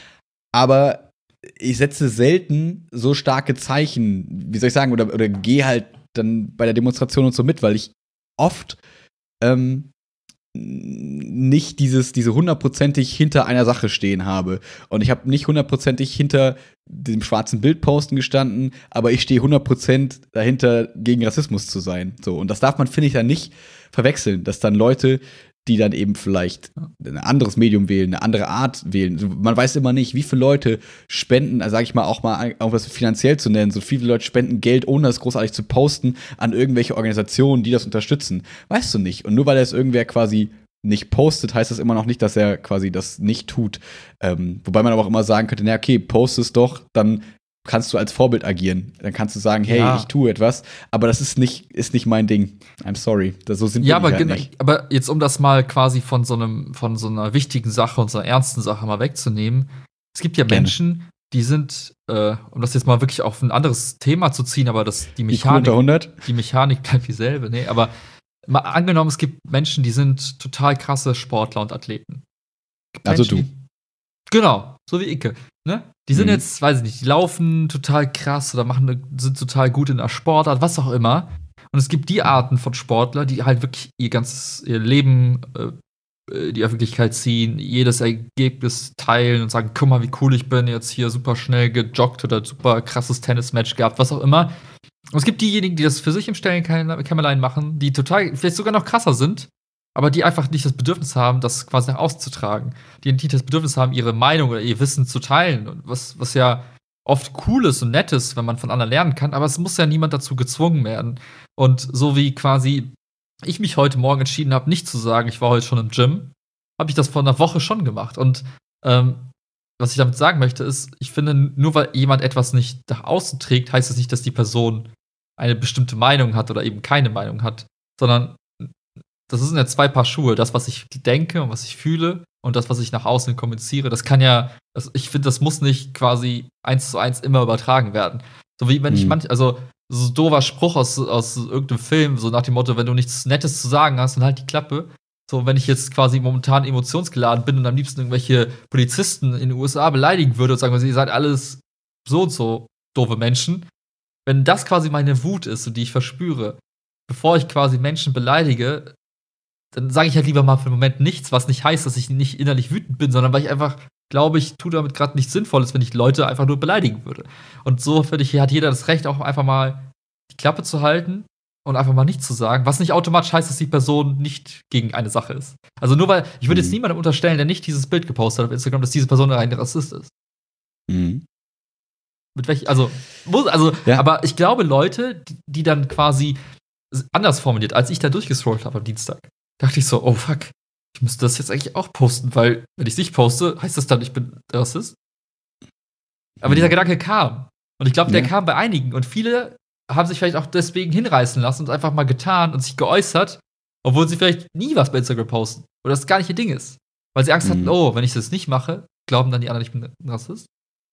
B: Aber ich setze selten so starke Zeichen, wie soll ich sagen, oder, oder gehe halt dann bei der Demonstration und so mit, weil ich oft ähm, nicht dieses, diese hundertprozentig hinter einer Sache stehen habe. Und ich habe nicht hundertprozentig hinter dem schwarzen Bild posten gestanden, aber ich stehe hundert Prozent dahinter, gegen Rassismus zu sein. So. Und das darf man, finde ich, dann nicht verwechseln, dass dann Leute die dann eben vielleicht ein anderes Medium wählen, eine andere Art wählen. Man weiß immer nicht, wie viele Leute spenden, also sag ich mal, auch mal auch was finanziell zu nennen, so viele Leute spenden Geld, ohne das großartig zu posten, an irgendwelche Organisationen, die das unterstützen. Weißt du nicht. Und nur weil das irgendwer quasi nicht postet, heißt das immer noch nicht, dass er quasi das nicht tut. Ähm, wobei man aber auch immer sagen könnte, na okay, post es doch, dann kannst du als Vorbild agieren. Dann kannst du sagen, hey,
A: Ja.
B: ich tue etwas, aber das ist nicht, ist nicht mein Ding. I'm sorry. Das, so sind
A: Ja,
B: wir
A: aber,
B: halt
A: genau,
B: nicht.
A: aber jetzt, um das mal quasi von so einem, von so einer wichtigen Sache und so einer ernsten Sache mal wegzunehmen. Es gibt ja
B: Gerne.
A: Menschen, die sind, äh, um das jetzt mal wirklich auf ein anderes Thema zu ziehen, aber das, die
B: Die Kuh unter
A: Mechanik,
B: hundert?
A: die Mechanik bleibt dieselbe, nee, aber mal angenommen, es gibt Menschen, die sind total krasse Sportler und Athleten. Gibt
B: Also
A: Menschen,
B: du.
A: die- Genau, so wie Icke, ne? Die sind
B: Mhm.
A: jetzt, weiß ich nicht, die laufen total krass oder machen, ne- sind total gut in der Sportart, was auch immer. Und es gibt die Arten von Sportler, die halt wirklich ihr ganzes ihr Leben äh, in die Öffentlichkeit ziehen, jedes Ergebnis teilen und sagen, guck mal, wie cool ich bin, jetzt hier super schnell gejoggt oder super krasses Tennismatch gehabt, was auch immer. Und es gibt diejenigen, die das für sich im stillen Käm- Kämmerlein machen, die total, vielleicht sogar noch krasser sind, aber die einfach nicht das Bedürfnis haben, das quasi nach außen zu tragen. Die nicht das Bedürfnis haben, ihre Meinung oder ihr Wissen zu teilen. Und was, was ja oft cool ist und nett ist, wenn man von anderen lernen kann, aber es muss ja niemand dazu gezwungen werden. Und so wie quasi ich mich heute Morgen entschieden habe, nicht zu sagen, ich war heute schon im Gym, habe ich das vor einer Woche schon gemacht. Und ähm, was ich damit sagen möchte, ist, ich finde, nur weil jemand etwas nicht nach außen trägt, heißt es nicht, dass die Person eine bestimmte Meinung hat oder eben keine Meinung hat, sondern das sind ja zwei Paar Schuhe. Das, was ich denke und was ich fühle und das, was ich nach außen kommuniziere, das kann ja, das, ich finde, das muss nicht quasi eins zu eins immer übertragen werden. So wie wenn ich
B: Mhm.
A: manch, also so ein doofer Spruch aus, aus irgendeinem Film, so nach dem Motto, wenn du nichts Nettes zu sagen hast, dann halt die Klappe. So, wenn ich jetzt quasi momentan emotionsgeladen bin und am liebsten irgendwelche Polizisten in den U S A beleidigen würde und sagen, ihr seid alles so und so doofe Menschen, wenn das quasi meine Wut ist und die ich verspüre, bevor ich quasi Menschen beleidige, dann sage ich halt lieber mal für den Moment nichts, was nicht heißt, dass ich nicht innerlich wütend bin, sondern weil ich einfach glaube, ich tue damit gerade nichts Sinnvolles, wenn ich Leute einfach nur beleidigen würde. Und so, finde ich, hat jeder das Recht, auch einfach mal die Klappe zu halten und einfach mal nichts zu sagen, was nicht automatisch heißt, dass die Person nicht gegen eine Sache ist. Also nur weil, ich würde jetzt
B: Mhm.
A: niemandem unterstellen, der nicht dieses Bild gepostet hat auf Instagram, dass diese Person ein Rassist ist.
B: Mhm.
A: Mit welch, also, muss, also,
B: Ja.
A: aber ich glaube, Leute, die, die dann quasi anders formuliert, als ich da durchgescrollt habe am Dienstag, dachte ich so, oh fuck, ich müsste das jetzt eigentlich auch posten, weil, wenn ich es nicht poste, heißt das dann, ich bin Rassist? Aber
B: Mhm.
A: dieser Gedanke kam. Und ich glaube, der
B: Ja.
A: kam bei einigen. Und viele haben sich vielleicht auch deswegen hinreißen lassen und es einfach mal getan und sich geäußert, obwohl sie vielleicht nie was bei Instagram posten. Oder das gar nicht ihr Ding ist. Weil sie Angst hatten,
B: Mhm.
A: oh, wenn ich das nicht mache, glauben dann die anderen, ich bin ein Rassist.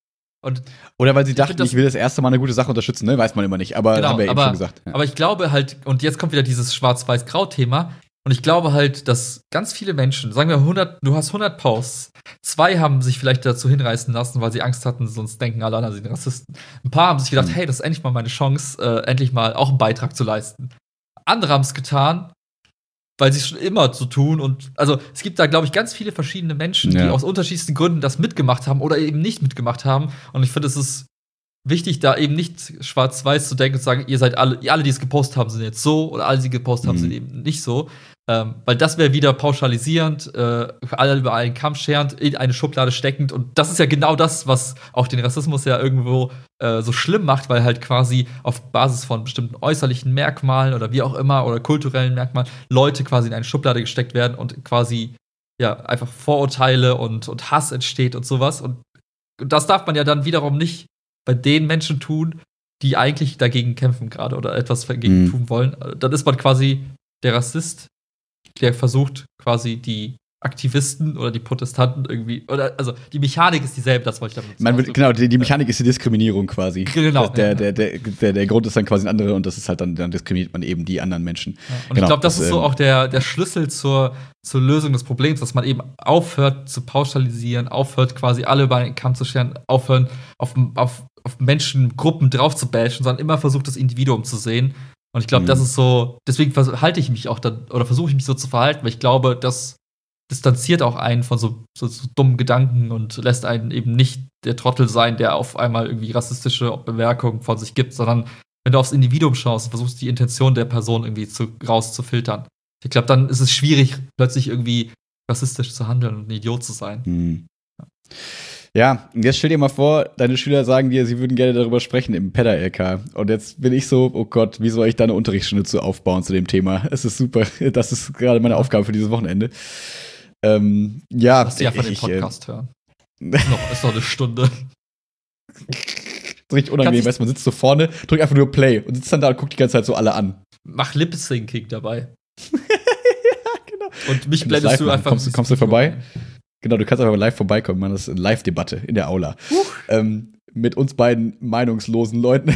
A: Und
B: Oder weil sie
A: Ich
B: dachten,
A: find das-
B: ich will das erste Mal eine gute Sache unterstützen, ne? Weiß man immer nicht. Aber
A: Genau,
B: haben wir eben
A: aber-
B: schon gesagt. Ja.
A: Aber ich glaube halt, und jetzt kommt wieder dieses Schwarz-Weiß-Grau-Thema. Und ich glaube halt, dass ganz viele Menschen, sagen wir hundert, du hast hundert Posts, zwei haben sich vielleicht dazu hinreißen lassen, weil sie Angst hatten, sonst denken alle anderen, sie sind Rassisten. Ein paar haben sich gedacht,
B: Mhm.
A: hey, das ist endlich mal meine Chance, äh, endlich mal auch einen Beitrag zu leisten. Andere haben es getan, weil sie es schon immer so tun. Und also es gibt da, glaube ich, ganz viele verschiedene Menschen, die
B: Ja.
A: aus unterschiedlichsten Gründen das mitgemacht haben oder eben nicht mitgemacht haben. Und ich finde, es ist wichtig, da eben nicht schwarz-weiß zu denken und zu sagen, ihr seid alle, alle, die es gepostet haben, sind jetzt so oder alle, die gepostet haben,
B: Mhm.
A: sind eben nicht so. Ähm, weil das wäre wieder pauschalisierend, äh, alle über einen Kamm scherend, in eine Schublade steckend. Und das ist ja genau das, was auch den Rassismus ja irgendwo äh, so schlimm macht, weil halt quasi auf Basis von bestimmten äußerlichen Merkmalen oder wie auch immer oder kulturellen Merkmalen Leute quasi in eine Schublade gesteckt werden und quasi ja einfach Vorurteile und, und Hass entsteht und sowas. Und das darf man ja dann wiederum nicht bei den Menschen tun, die eigentlich dagegen kämpfen gerade oder etwas dagegen
B: Mhm.
A: tun wollen. Dann ist man quasi der Rassist, der versucht quasi die Aktivisten oder die Protestanten irgendwie, oder also die Mechanik ist dieselbe, das wollte ich damit
B: Man wird,
A: ausdrücken.
B: genau, die, die Mechanik ist die Diskriminierung quasi.
A: Genau,
B: Das- Der,
A: ja,
B: der, der, der, der Grund ist dann quasi ein anderer und das ist halt dann, dann diskriminiert man eben die anderen Menschen.
A: Ja, und
B: Genau,
A: ich glaube, das,
B: das,
A: ist so
B: ähm,
A: auch der, der Schlüssel zur, zur Lösung des Problems, dass man eben aufhört zu pauschalisieren, aufhört quasi alle über einen Kamm zu scheren, aufhören auf, auf, auf Menschengruppen drauf zu bashen, sondern immer versucht, das Individuum zu sehen. Und ich glaube,
B: Mhm.
A: das ist so, deswegen verhalte ich mich auch dann, oder versuche ich mich so zu verhalten, weil ich glaube, das distanziert auch einen von so, so, so dummen Gedanken und lässt einen eben nicht der Trottel sein, der auf einmal irgendwie rassistische Bemerkungen von sich gibt, sondern wenn du aufs Individuum schaust und versuchst, die Intention der Person irgendwie zu, rauszufiltern, Ich glaube, dann ist es schwierig, plötzlich irgendwie rassistisch zu handeln und ein Idiot zu sein.
B: Hm. Ja, und jetzt stell dir mal vor, deine Schüler sagen dir, sie würden gerne darüber sprechen im Pedda-L K. Und jetzt bin ich so, oh Gott, wie soll ich da eine Unterrichtsstunde zu aufbauen zu dem Thema? Es ist super, das ist gerade meine Aufgabe für dieses Wochenende. Ähm, ja,
A: Lass dich einfach den
B: ich,
A: Podcast äh, hören. Ist noch, ist noch eine Stunde.
B: ist richtig unangenehm, weißt du, man sitzt so vorne, drückt einfach nur Play und sitzt dann da und guckt die ganze Zeit so alle an.
A: Mach Lip-Syncing dabei.
B: Ja, genau.
A: Und mich
B: Wenn
A: blendest du
B: machen,
A: einfach.
B: Kommst, kommst du vorbei? Genau, du kannst einfach live vorbeikommen, man. Das ist eine Live-Debatte in der Aula. Uh. Ähm, mit uns beiden meinungslosen Leuten.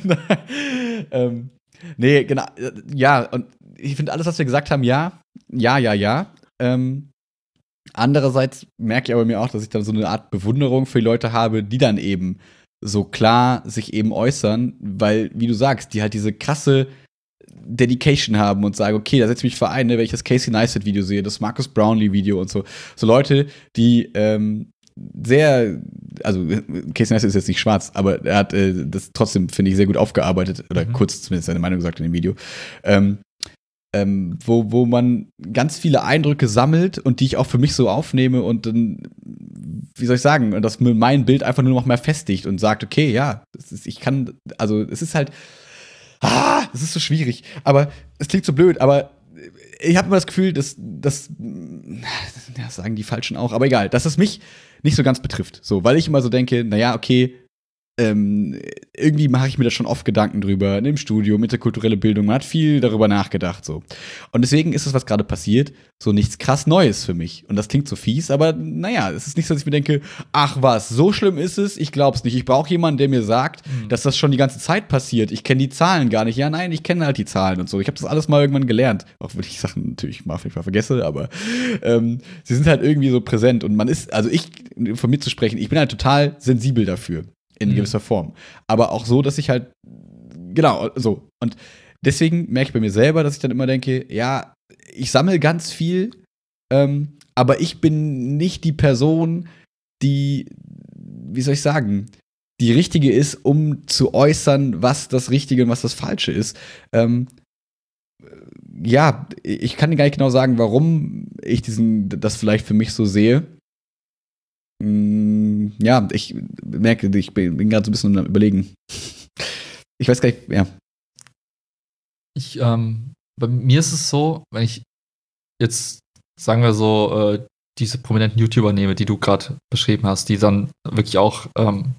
B: ähm, nee, genau. Ja, und ich finde alles, was wir gesagt haben, ja. Ja, ja, ja. Ähm, andererseits merke ich aber mir auch, dass ich dann so eine Art Bewunderung für die Leute habe, die dann eben so klar sich eben äußern, weil, wie du sagst, die halt diese krasse Dedication haben und sagen, okay, da setze ich mich für ein, ne, wenn ich das Casey Neistat-Video sehe, das Marcus Brownlee-Video und so. So Leute, die ähm, sehr, also Casey Neistat ist jetzt nicht schwarz, aber er hat äh, das trotzdem, finde ich, sehr gut aufgearbeitet, oder mhm. kurz zumindest seine Meinung gesagt in dem Video. Ähm, ähm, wo, wo man ganz viele Eindrücke sammelt und die ich auch für mich so aufnehme und dann, wie soll ich sagen, und das mein Bild einfach nur noch mehr festigt und sagt, okay, ja, das ist, ich kann, also es ist halt Ah, das ist so schwierig. Aber es klingt so blöd, aber ich habe immer das Gefühl, dass das ja, sagen die Falschen auch, aber egal, dass es mich nicht so ganz betrifft. So, weil ich immer so denke, naja, okay, ähm, irgendwie mache ich mir da schon oft Gedanken drüber, im Studium, interkulturelle Bildung, man hat viel darüber nachgedacht, so. Und deswegen ist es, was gerade passiert, so nichts krass Neues für mich. Und das klingt so fies, aber naja, es ist nicht so, dass ich mir denke, ach was, so schlimm ist es, ich glaub's nicht. Ich brauche jemanden, der mir sagt, mhm. dass das schon die ganze Zeit passiert. Ich kenne die Zahlen gar nicht. Ja, nein, ich kenne halt die Zahlen und so. Ich habe das alles mal irgendwann gelernt. Auch wenn ich Sachen natürlich mal vielleicht mal vergesse, aber ähm, sie sind halt irgendwie so präsent. Und man ist, also ich, von mir zu sprechen, ich bin halt total sensibel dafür. In mhm. gewisser Form. Aber auch so, dass ich halt, genau, so. Und deswegen merke ich bei mir selber, dass ich dann immer denke, ja, ich sammle ganz viel, ähm, aber ich bin nicht die Person, die, wie soll ich sagen, die richtige ist, um zu äußern, was das Richtige und was das Falsche ist. Ähm, ja, ich kann gar nicht genau sagen, warum ich diesen, das vielleicht für mich so sehe. Ja, ich merke, ich bin, bin gerade so ein bisschen am Überlegen. Ich weiß gar nicht, ja.
A: Ich, ähm, bei mir ist es so, wenn ich jetzt, sagen wir so, äh, diese prominenten YouTuber nehme, die du gerade beschrieben hast, die dann wirklich auch ähm,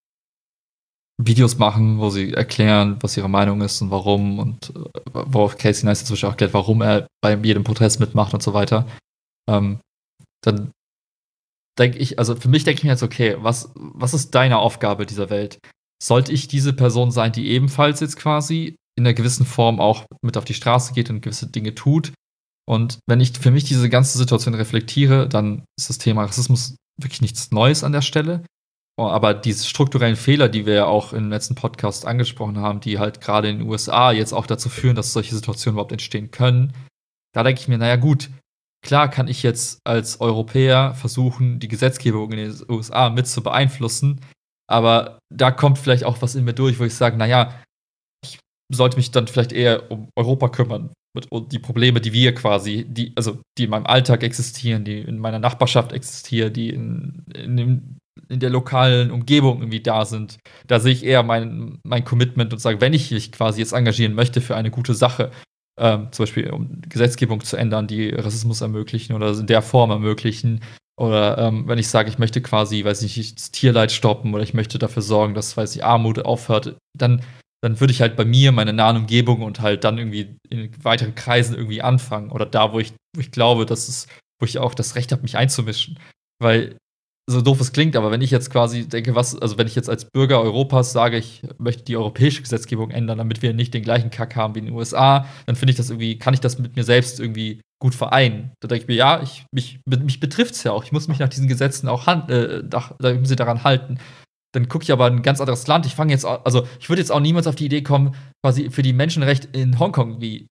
A: Videos machen, wo sie erklären, was ihre Meinung ist und warum und äh, worauf Casey Neistat zum Beispiel auch erklärt, warum er bei jedem Protest mitmacht und so weiter. Ähm, dann denke ich, also für mich denke ich mir jetzt, okay, was, was ist deine Aufgabe dieser Welt? Sollte ich diese Person sein, die ebenfalls jetzt quasi in einer gewissen Form auch mit auf die Straße geht und gewisse Dinge tut? Und wenn ich für mich diese ganze Situation reflektiere, dann ist das Thema Rassismus wirklich nichts Neues an der Stelle. Aber diese strukturellen Fehler, die wir ja auch im letzten Podcast angesprochen haben, die halt gerade in den U S A jetzt auch dazu führen, dass solche Situationen überhaupt entstehen können, da denke ich mir, naja gut, klar kann ich jetzt als Europäer versuchen, die Gesetzgebung in den U S A mit zu beeinflussen, aber da kommt vielleicht auch was in mir durch, wo ich sage, naja, ich sollte mich dann vielleicht eher um Europa kümmern und die Probleme, die wir quasi, die, also die in meinem Alltag existieren, die in meiner Nachbarschaft existieren, die in, in, dem, in der lokalen Umgebung irgendwie da sind. Da sehe ich eher mein, mein Commitment und sage, wenn ich mich quasi jetzt engagieren möchte für eine gute Sache, Ähm, zum Beispiel um Gesetzgebung zu ändern, die Rassismus ermöglichen oder in der Form ermöglichen. Oder ähm, wenn ich sage, ich möchte quasi, weiß nicht, das Tierleid stoppen oder ich möchte dafür sorgen, dass, weiß ich, Armut aufhört, dann, dann würde ich halt bei mir, meine nahen Umgebung und halt dann irgendwie in weiteren Kreisen irgendwie anfangen. Oder da, wo ich, wo ich glaube, dass es, wo ich auch das Recht habe, mich einzumischen. Weil so doof es klingt, aber wenn ich jetzt quasi denke, was, also wenn ich jetzt als Bürger Europas sage, ich möchte die europäische Gesetzgebung ändern, damit wir nicht den gleichen Kack haben wie in den U S A, dann finde ich das irgendwie, kann ich das mit mir selbst irgendwie gut vereinen. Da denke ich mir, ja, ich, mich, mich betrifft es ja auch. Ich muss mich nach diesen Gesetzen auch hand, äh, da, da muss ich daran halten. Dann gucke ich aber in ein ganz anderes Land. Ich fange jetzt, also ich würde jetzt auch niemals auf die Idee kommen, quasi für die Menschenrechte in Hongkong wie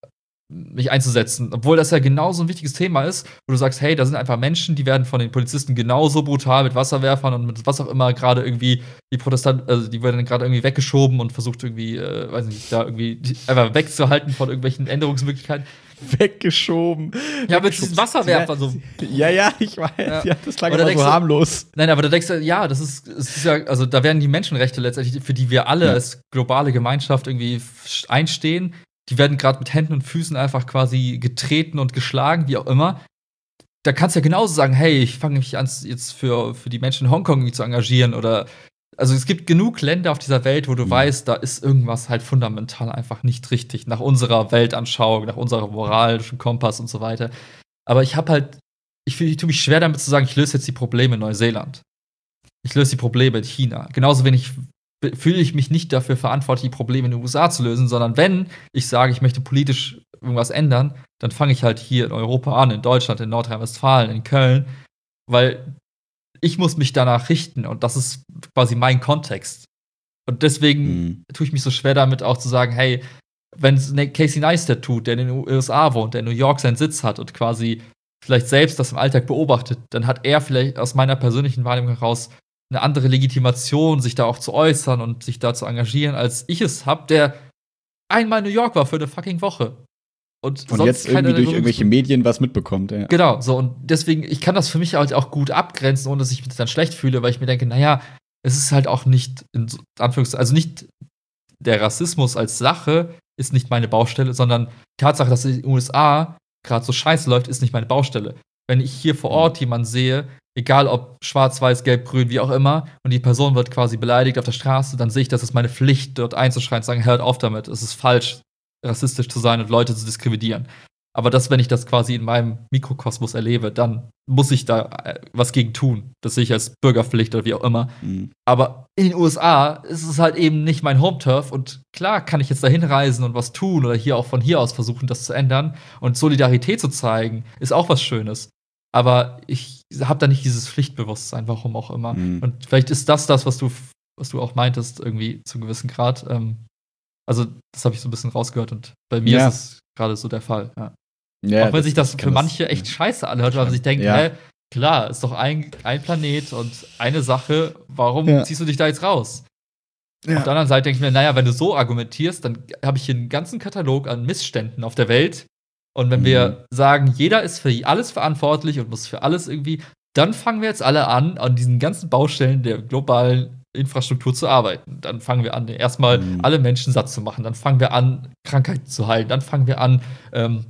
A: mich einzusetzen, obwohl das ja genauso ein wichtiges Thema ist, wo du sagst, hey, da sind einfach Menschen, die werden von den Polizisten genauso brutal mit Wasserwerfern und mit was auch immer gerade irgendwie die Protestanten, also die werden gerade irgendwie weggeschoben und versucht irgendwie, äh, weiß nicht, da irgendwie die einfach wegzuhalten von irgendwelchen Änderungsmöglichkeiten.
B: Weggeschoben.
A: Ja, mit diesen Wasserwerfern so.
B: Ja, ja, ich weiß.
A: Ja.
B: Ja, das klang
A: Oder
B: immer so
A: denkst du-
B: harmlos.
A: Nein, aber da denkst du, ja, das ist, es ist ja, also da werden die Menschenrechte letztendlich, für die wir alle
B: Ja.
A: als globale Gemeinschaft irgendwie f- einstehen, die werden gerade mit Händen und Füßen einfach quasi getreten und geschlagen, wie auch immer. Da kannst du ja genauso sagen, hey, ich fange mich an, jetzt für, für die Menschen in Hongkong irgendwie zu engagieren oder also es gibt genug Länder auf dieser Welt, wo du
B: Mhm.
A: weißt, da ist irgendwas halt fundamental einfach nicht richtig, nach unserer Weltanschauung, nach unserem moralischen Kompass und so weiter. Aber ich habe halt, ich, fühl- ich tue mich schwer damit zu sagen, ich löse jetzt die Probleme in Neuseeland. Ich löse die Probleme in China. Genauso wenig be- fühle ich mich nicht dafür verantwortlich, die Probleme in den U S A zu lösen, sondern wenn ich sage, ich möchte politisch irgendwas ändern, dann fange ich halt hier in Europa an, in Deutschland, in Nordrhein-Westfalen, in Köln, weil ich muss mich danach richten und das ist quasi mein Kontext. Und deswegen
B: Mhm.
A: tue ich mich so schwer damit auch zu sagen, hey, wenn es ne- Casey Neistat tut, der in den U S A wohnt, der in New York seinen Sitz hat und quasi vielleicht selbst das im Alltag beobachtet, dann hat er vielleicht aus meiner persönlichen Wahrnehmung heraus eine andere Legitimation, sich da auch zu äußern und sich da zu engagieren, als ich es habe, der einmal in New York war für eine fucking Woche. Und,
B: Und
A: sonst
B: jetzt irgendwie
A: keinerlei
B: durch irgendwelche
A: Berührungspunkte.
B: Medien was mitbekommt. Ja.
A: Genau, so und deswegen, ich kann das für mich halt auch gut abgrenzen, ohne dass ich mich dann schlecht fühle, weil ich mir denke, naja, es ist halt auch nicht, in so- Anführungszeichen, also nicht der Rassismus als Sache ist nicht meine Baustelle, sondern die Tatsache, dass es in den U S A gerade so scheiße läuft, ist nicht meine Baustelle. Wenn ich hier vor Ort jemanden sehe, egal ob schwarz, weiß, gelb, grün, wie auch immer, und die Person wird quasi beleidigt auf der Straße, dann sehe ich, dass es meine Pflicht, dort einzuschreien, zu sagen, hört auf damit, es ist falsch, rassistisch zu sein und Leute zu diskriminieren. Aber das, wenn ich das quasi in meinem Mikrokosmos erlebe, dann muss ich da äh, was gegen tun. Das sehe ich als Bürgerpflicht oder wie auch immer.
B: Mhm.
A: Aber in den U S A ist es halt eben nicht mein Home-Turf und klar kann ich jetzt da hinreisen und was tun oder hier auch von hier aus versuchen, das zu ändern und Solidarität zu zeigen, ist auch was Schönes. Aber ich habe da nicht dieses Pflichtbewusstsein, warum auch immer.
B: Mhm.
A: Und vielleicht ist das das, was du, was du auch meintest, irgendwie zu einem gewissen Grad. Ähm, also, das habe ich so ein bisschen rausgehört und bei mir
B: Ja.
A: ist es gerade so der Fall. Ja.
B: Ja,
A: auch wenn sich das
B: ich
A: für
B: kann
A: manche echt scheiße anhört, weil man sich denkt,
B: Ja.
A: hä, klar, ist doch ein, ein Planet und eine Sache, warum
B: Ja.
A: ziehst du dich da jetzt raus?
B: Ja.
A: Auf der anderen Seite denke ich mir, naja, wenn du so argumentierst, dann habe ich hier einen ganzen Katalog an Missständen auf der Welt. Und wenn
B: Mhm.
A: wir sagen, jeder ist für alles verantwortlich und muss für alles irgendwie, dann fangen wir jetzt alle an, an diesen ganzen Baustellen der globalen Infrastruktur zu arbeiten. Dann fangen wir an, erstmal
B: Mhm.
A: alle Menschen satt zu machen. Dann fangen wir an, Krankheiten zu heilen. Dann fangen wir an, ähm,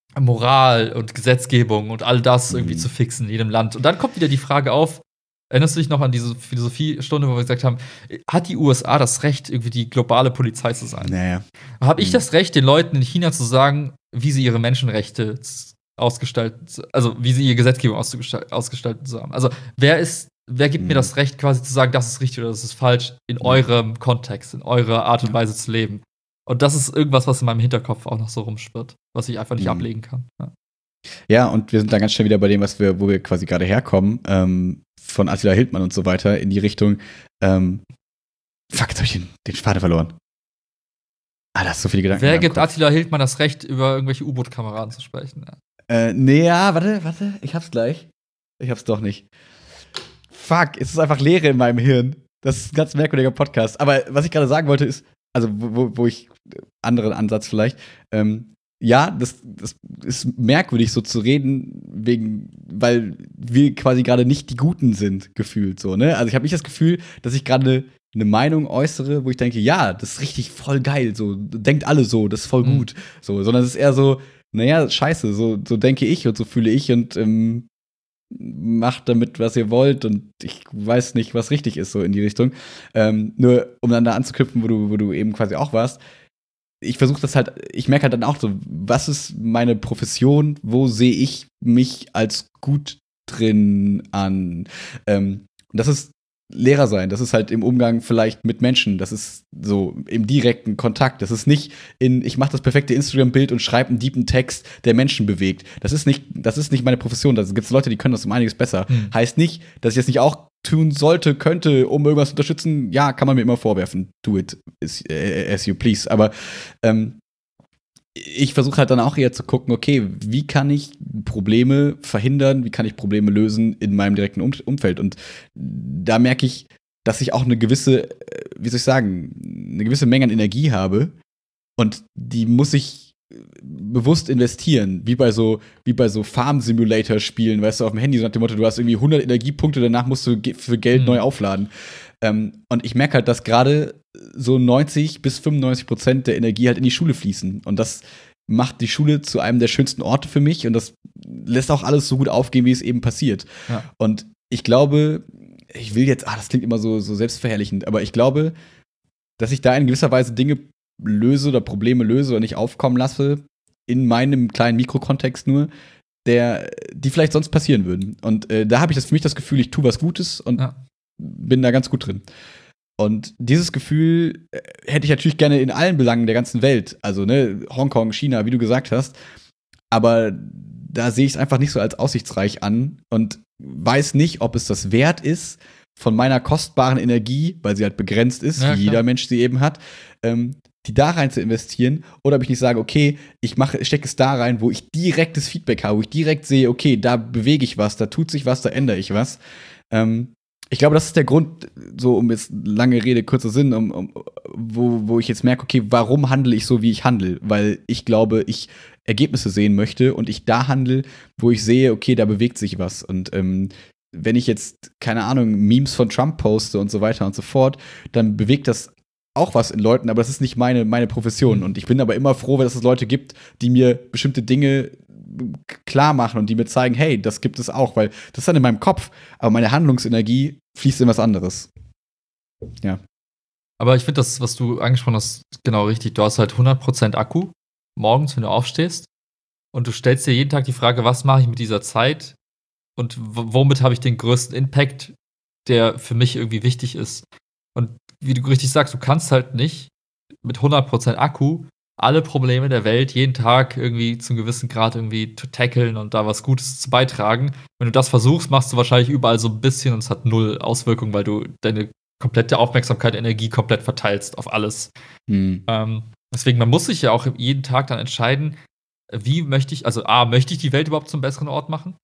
A: Moral und Gesetzgebung und all das irgendwie
B: Mhm.
A: zu fixen in jedem Land. Und dann kommt wieder die Frage auf, erinnerst du dich noch an diese Philosophiestunde, wo wir gesagt haben, hat die U S A das Recht, irgendwie die globale Polizei zu sein?
B: Naja.
A: Habe ich
B: Mhm.
A: das Recht, den Leuten in China zu sagen, wie sie ihre Menschenrechte z- ausgestalten, also wie sie ihre Gesetzgebung ausgestal- ausgestalten zu haben? Also wer ist, wer gibt
B: Mhm.
A: mir das Recht, quasi zu sagen, das ist richtig oder das ist falsch in
B: Mhm.
A: eurem Kontext, in eurer Art und
B: Ja.
A: Weise zu leben? Und das ist irgendwas, was in meinem Hinterkopf auch noch so rumschwirrt, was ich einfach nicht
B: Mhm.
A: ablegen kann. Ja.
B: Ja, und wir sind dann ganz schnell wieder bei dem, was wir, wo wir quasi gerade herkommen, ähm, von Attila Hildmann und so weiter, in die Richtung, ähm, fuck, jetzt hab ich den, den Faden verloren. Ah, da hast so viele Gedanken. in
A: Wer
B: meinem
A: gibt
B: Kopf.
A: Attila Hildmann das Recht, über irgendwelche U-Boot-Kameraden zu sprechen? Ja.
B: Äh, nee, ja, warte, warte, ich hab's gleich. Ich hab's doch nicht. Fuck, es ist einfach Leere in meinem Hirn. Das ist ein ganz merkwürdiger Podcast. Aber was ich gerade sagen wollte ist, also wo, wo- wo ich, anderen Ansatz vielleicht, ähm, ja, das, das ist merkwürdig so zu reden, wegen, weil wir quasi gerade nicht die Guten sind, gefühlt so, ne? Also ich habe nicht das Gefühl, dass ich gerade eine Meinung äußere, wo ich denke, ja, das ist richtig voll geil, so, denkt alle so, das ist voll
A: Mhm.
B: gut, so, sondern es ist eher so, naja, scheiße, so, so denke ich und so fühle ich und ähm, macht damit, was ihr wollt und ich weiß nicht, was richtig ist, so in die Richtung. Ähm, nur, um dann da anzuknüpfen, wo du, wo du eben quasi auch warst, ich versuche das halt, ich merke halt dann auch so, was ist meine Profession, wo sehe ich mich als gut drin an? Ähm, und das ist Lehrer sein, das ist halt im Umgang vielleicht mit Menschen, das ist so im direkten Kontakt, das ist nicht in, ich mache das perfekte Instagram-Bild und schreibe einen deepen Text, der Menschen bewegt. Das ist nicht, das ist nicht meine Profession, da gibt es Leute, die können das um einiges besser.
A: Hm.
B: Heißt nicht, dass ich das nicht auch tun sollte, könnte, um irgendwas zu unterstützen, ja, kann man mir immer vorwerfen. Do it as, as you please. Aber ähm, ich versuche halt dann auch eher zu gucken, okay, wie kann ich Probleme verhindern, wie kann ich Probleme lösen in meinem direkten um Umfeld. Und da merke ich, dass ich auch eine gewisse, wie soll ich sagen, eine gewisse Menge an Energie habe. Und die muss ich bewusst investieren, wie bei so, wie bei so Farm-Simulator-Spielen, weißt du, auf dem Handy, so nach dem Motto, du hast irgendwie hundert Energiepunkte, danach musst du für Geld mhm. neu aufladen. Ähm, und ich merke halt, dass gerade so neunzig bis fünfundneunzig Prozent der Energie halt in die Schule fließen. Und das macht die Schule zu einem der schönsten Orte für mich und das lässt auch alles so gut aufgehen, wie es eben passiert. Ja. Und ich glaube, ich will jetzt, ah, das klingt immer so, so selbstverherrlichend, aber ich glaube, dass ich da in gewisser Weise Dinge löse oder Probleme löse oder nicht aufkommen lasse, in meinem kleinen Mikrokontext nur, der, die vielleicht sonst passieren würden. Und äh, da habe ich das für mich das Gefühl, ich tue was Gutes und ja. bin da ganz gut drin. Und dieses Gefühl äh, hätte ich natürlich gerne in allen Belangen der ganzen Welt. Also, ne, Hongkong, China, wie du gesagt hast. Aber da sehe ich es einfach nicht so als aussichtsreich an und weiß nicht, ob es das wert ist, von meiner kostbaren Energie, weil sie halt begrenzt ist, ja, wie jeder Mensch sie eben hat, ähm, die da rein zu investieren, oder ob ich nicht sage, okay, ich mache, stecke es da rein, wo ich direktes Feedback habe, wo ich direkt sehe, okay, da bewege ich was, da tut sich was, da ändere ich was. Ähm, ich glaube, das ist der Grund, so um jetzt lange Rede, kurzer Sinn, um, um, wo, wo ich jetzt merke, okay, warum handle ich so, wie ich handle? Weil ich glaube, ich Ergebnisse sehen möchte und ich da handle, wo ich sehe, okay, da bewegt sich was. Und ähm, wenn ich jetzt, keine Ahnung, Memes von Trump poste und so weiter und so fort, dann bewegt das auch was in Leuten, aber das ist nicht meine, meine Profession. Und ich bin aber immer froh, dass es Leute gibt, die mir bestimmte Dinge klar machen und die mir zeigen, hey, das gibt es auch, weil das ist dann in meinem Kopf, aber meine Handlungsenergie fließt in was anderes. Ja.
A: Aber ich finde das, was du angesprochen hast, genau richtig. Du hast halt hundert Prozent Akku morgens, wenn du aufstehst und du stellst dir jeden Tag die Frage, was mache ich mit dieser Zeit und womit habe ich den größten Impact, der für mich irgendwie wichtig ist. Und wie du richtig sagst, du kannst halt nicht mit hundert Prozent Akku alle Probleme der Welt jeden Tag irgendwie zum gewissen Grad irgendwie zu tackeln und da was Gutes zu beitragen. Wenn du das versuchst, machst du wahrscheinlich überall so ein bisschen und es hat null Auswirkungen, weil du deine komplette Aufmerksamkeit, Energie komplett verteilst auf alles. Hm. Ähm, deswegen, man muss sich ja auch jeden Tag dann entscheiden, wie möchte ich, also A, möchte ich die Welt überhaupt zum besseren Ort machen?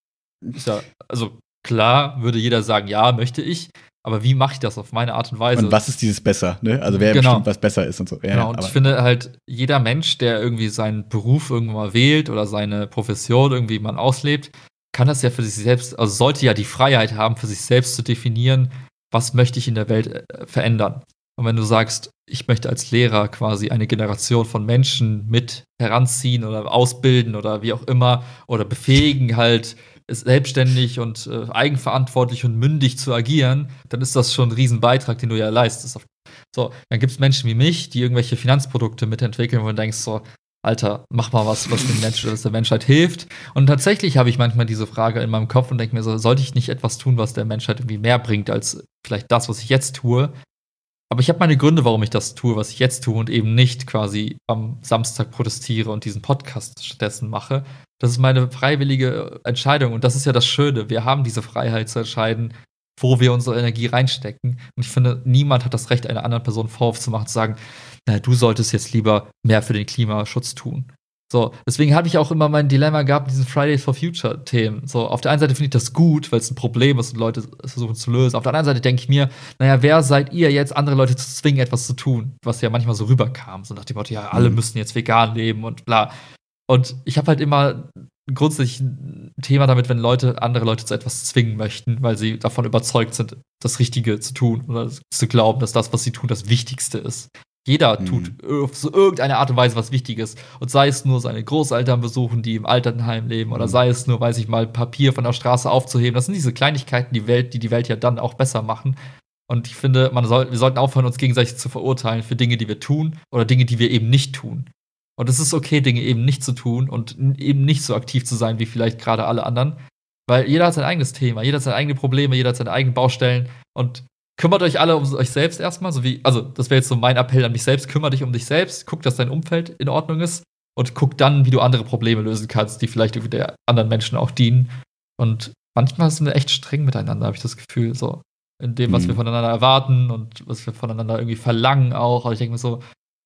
A: Ist ja, also klar würde jeder sagen, ja, möchte ich. Aber wie mache ich das auf meine Art und Weise?
B: Und was ist dieses besser, ne? Also wer genau. bestimmt, was besser ist und so. Ja,
A: genau, und ich finde halt, jeder Mensch, der irgendwie seinen Beruf irgendwann mal wählt oder seine Profession irgendwie mal auslebt, kann das ja für sich selbst, also sollte ja die Freiheit haben, für sich selbst zu definieren, was möchte ich in der Welt äh, verändern. Und wenn du sagst, ich möchte als Lehrer quasi eine Generation von Menschen mit heranziehen oder ausbilden oder wie auch immer oder befähigen halt, selbstständig und äh, eigenverantwortlich und mündig zu agieren, dann ist das schon ein Riesenbeitrag, den du ja leistest. So, dann gibt es Menschen wie mich, die irgendwelche Finanzprodukte mitentwickeln, wo du denkst so, Alter, mach mal was, was, den Menschen, was der Menschheit hilft. Und tatsächlich habe ich manchmal diese Frage in meinem Kopf und denke mir so, sollte ich nicht etwas tun, was der Menschheit irgendwie mehr bringt, als vielleicht das, was ich jetzt tue? Aber ich habe meine Gründe, warum ich das tue, was ich jetzt tue und eben nicht quasi am Samstag protestiere und diesen Podcast stattdessen mache. Das ist meine freiwillige Entscheidung und das ist ja das Schöne. Wir haben diese Freiheit zu entscheiden, wo wir unsere Energie reinstecken. Und ich finde, niemand hat das Recht, einer anderen Person Vorwurf zu machen, zu sagen, na, du solltest jetzt lieber mehr für den Klimaschutz tun. So, deswegen habe ich auch immer mein Dilemma gehabt mit diesen Fridays for Future-Themen. So, auf der einen Seite finde ich das gut, weil es ein Problem ist und Leute es versuchen zu lösen. Auf der anderen Seite denke ich mir, naja, wer seid ihr jetzt, andere Leute zu zwingen, etwas zu tun? Was ja manchmal so rüberkam. So nach dem Motto, ja, alle mhm. müssen jetzt vegan leben und bla. Und ich habe halt immer grundsätzlich ein Thema damit, wenn Leute andere Leute zu etwas zwingen möchten, weil sie davon überzeugt sind, das Richtige zu tun oder zu glauben, dass das, was sie tun, das Wichtigste ist. Jeder mhm. tut auf so irgendeine Art und Weise was Wichtiges. Und sei es nur seine Großeltern besuchen, die im Altertenheim leben, mhm. oder sei es nur, weiß ich mal, Papier von der Straße aufzuheben. Das sind diese Kleinigkeiten, die Welt, die die Welt ja dann auch besser machen. Und ich finde, man soll, wir sollten aufhören, uns gegenseitig zu verurteilen für Dinge, die wir tun oder Dinge, die wir eben nicht tun. Und es ist okay, Dinge eben nicht zu tun und eben nicht so aktiv zu sein, wie vielleicht gerade alle anderen. Weil jeder hat sein eigenes Thema, jeder hat seine eigenen Probleme, jeder hat seine eigenen Baustellen. Und kümmert euch alle um euch selbst erstmal. So wie, also, das wäre jetzt so mein Appell an mich selbst. Kümmere dich um dich selbst. Guck, dass dein Umfeld in Ordnung ist. Und guck dann, wie du andere Probleme lösen kannst, die vielleicht irgendwie der anderen Menschen auch dienen. Und manchmal sind wir echt streng miteinander, habe ich das Gefühl. So, in dem, was mhm. wir voneinander erwarten und was wir voneinander irgendwie verlangen auch. Aber ich denke mir so,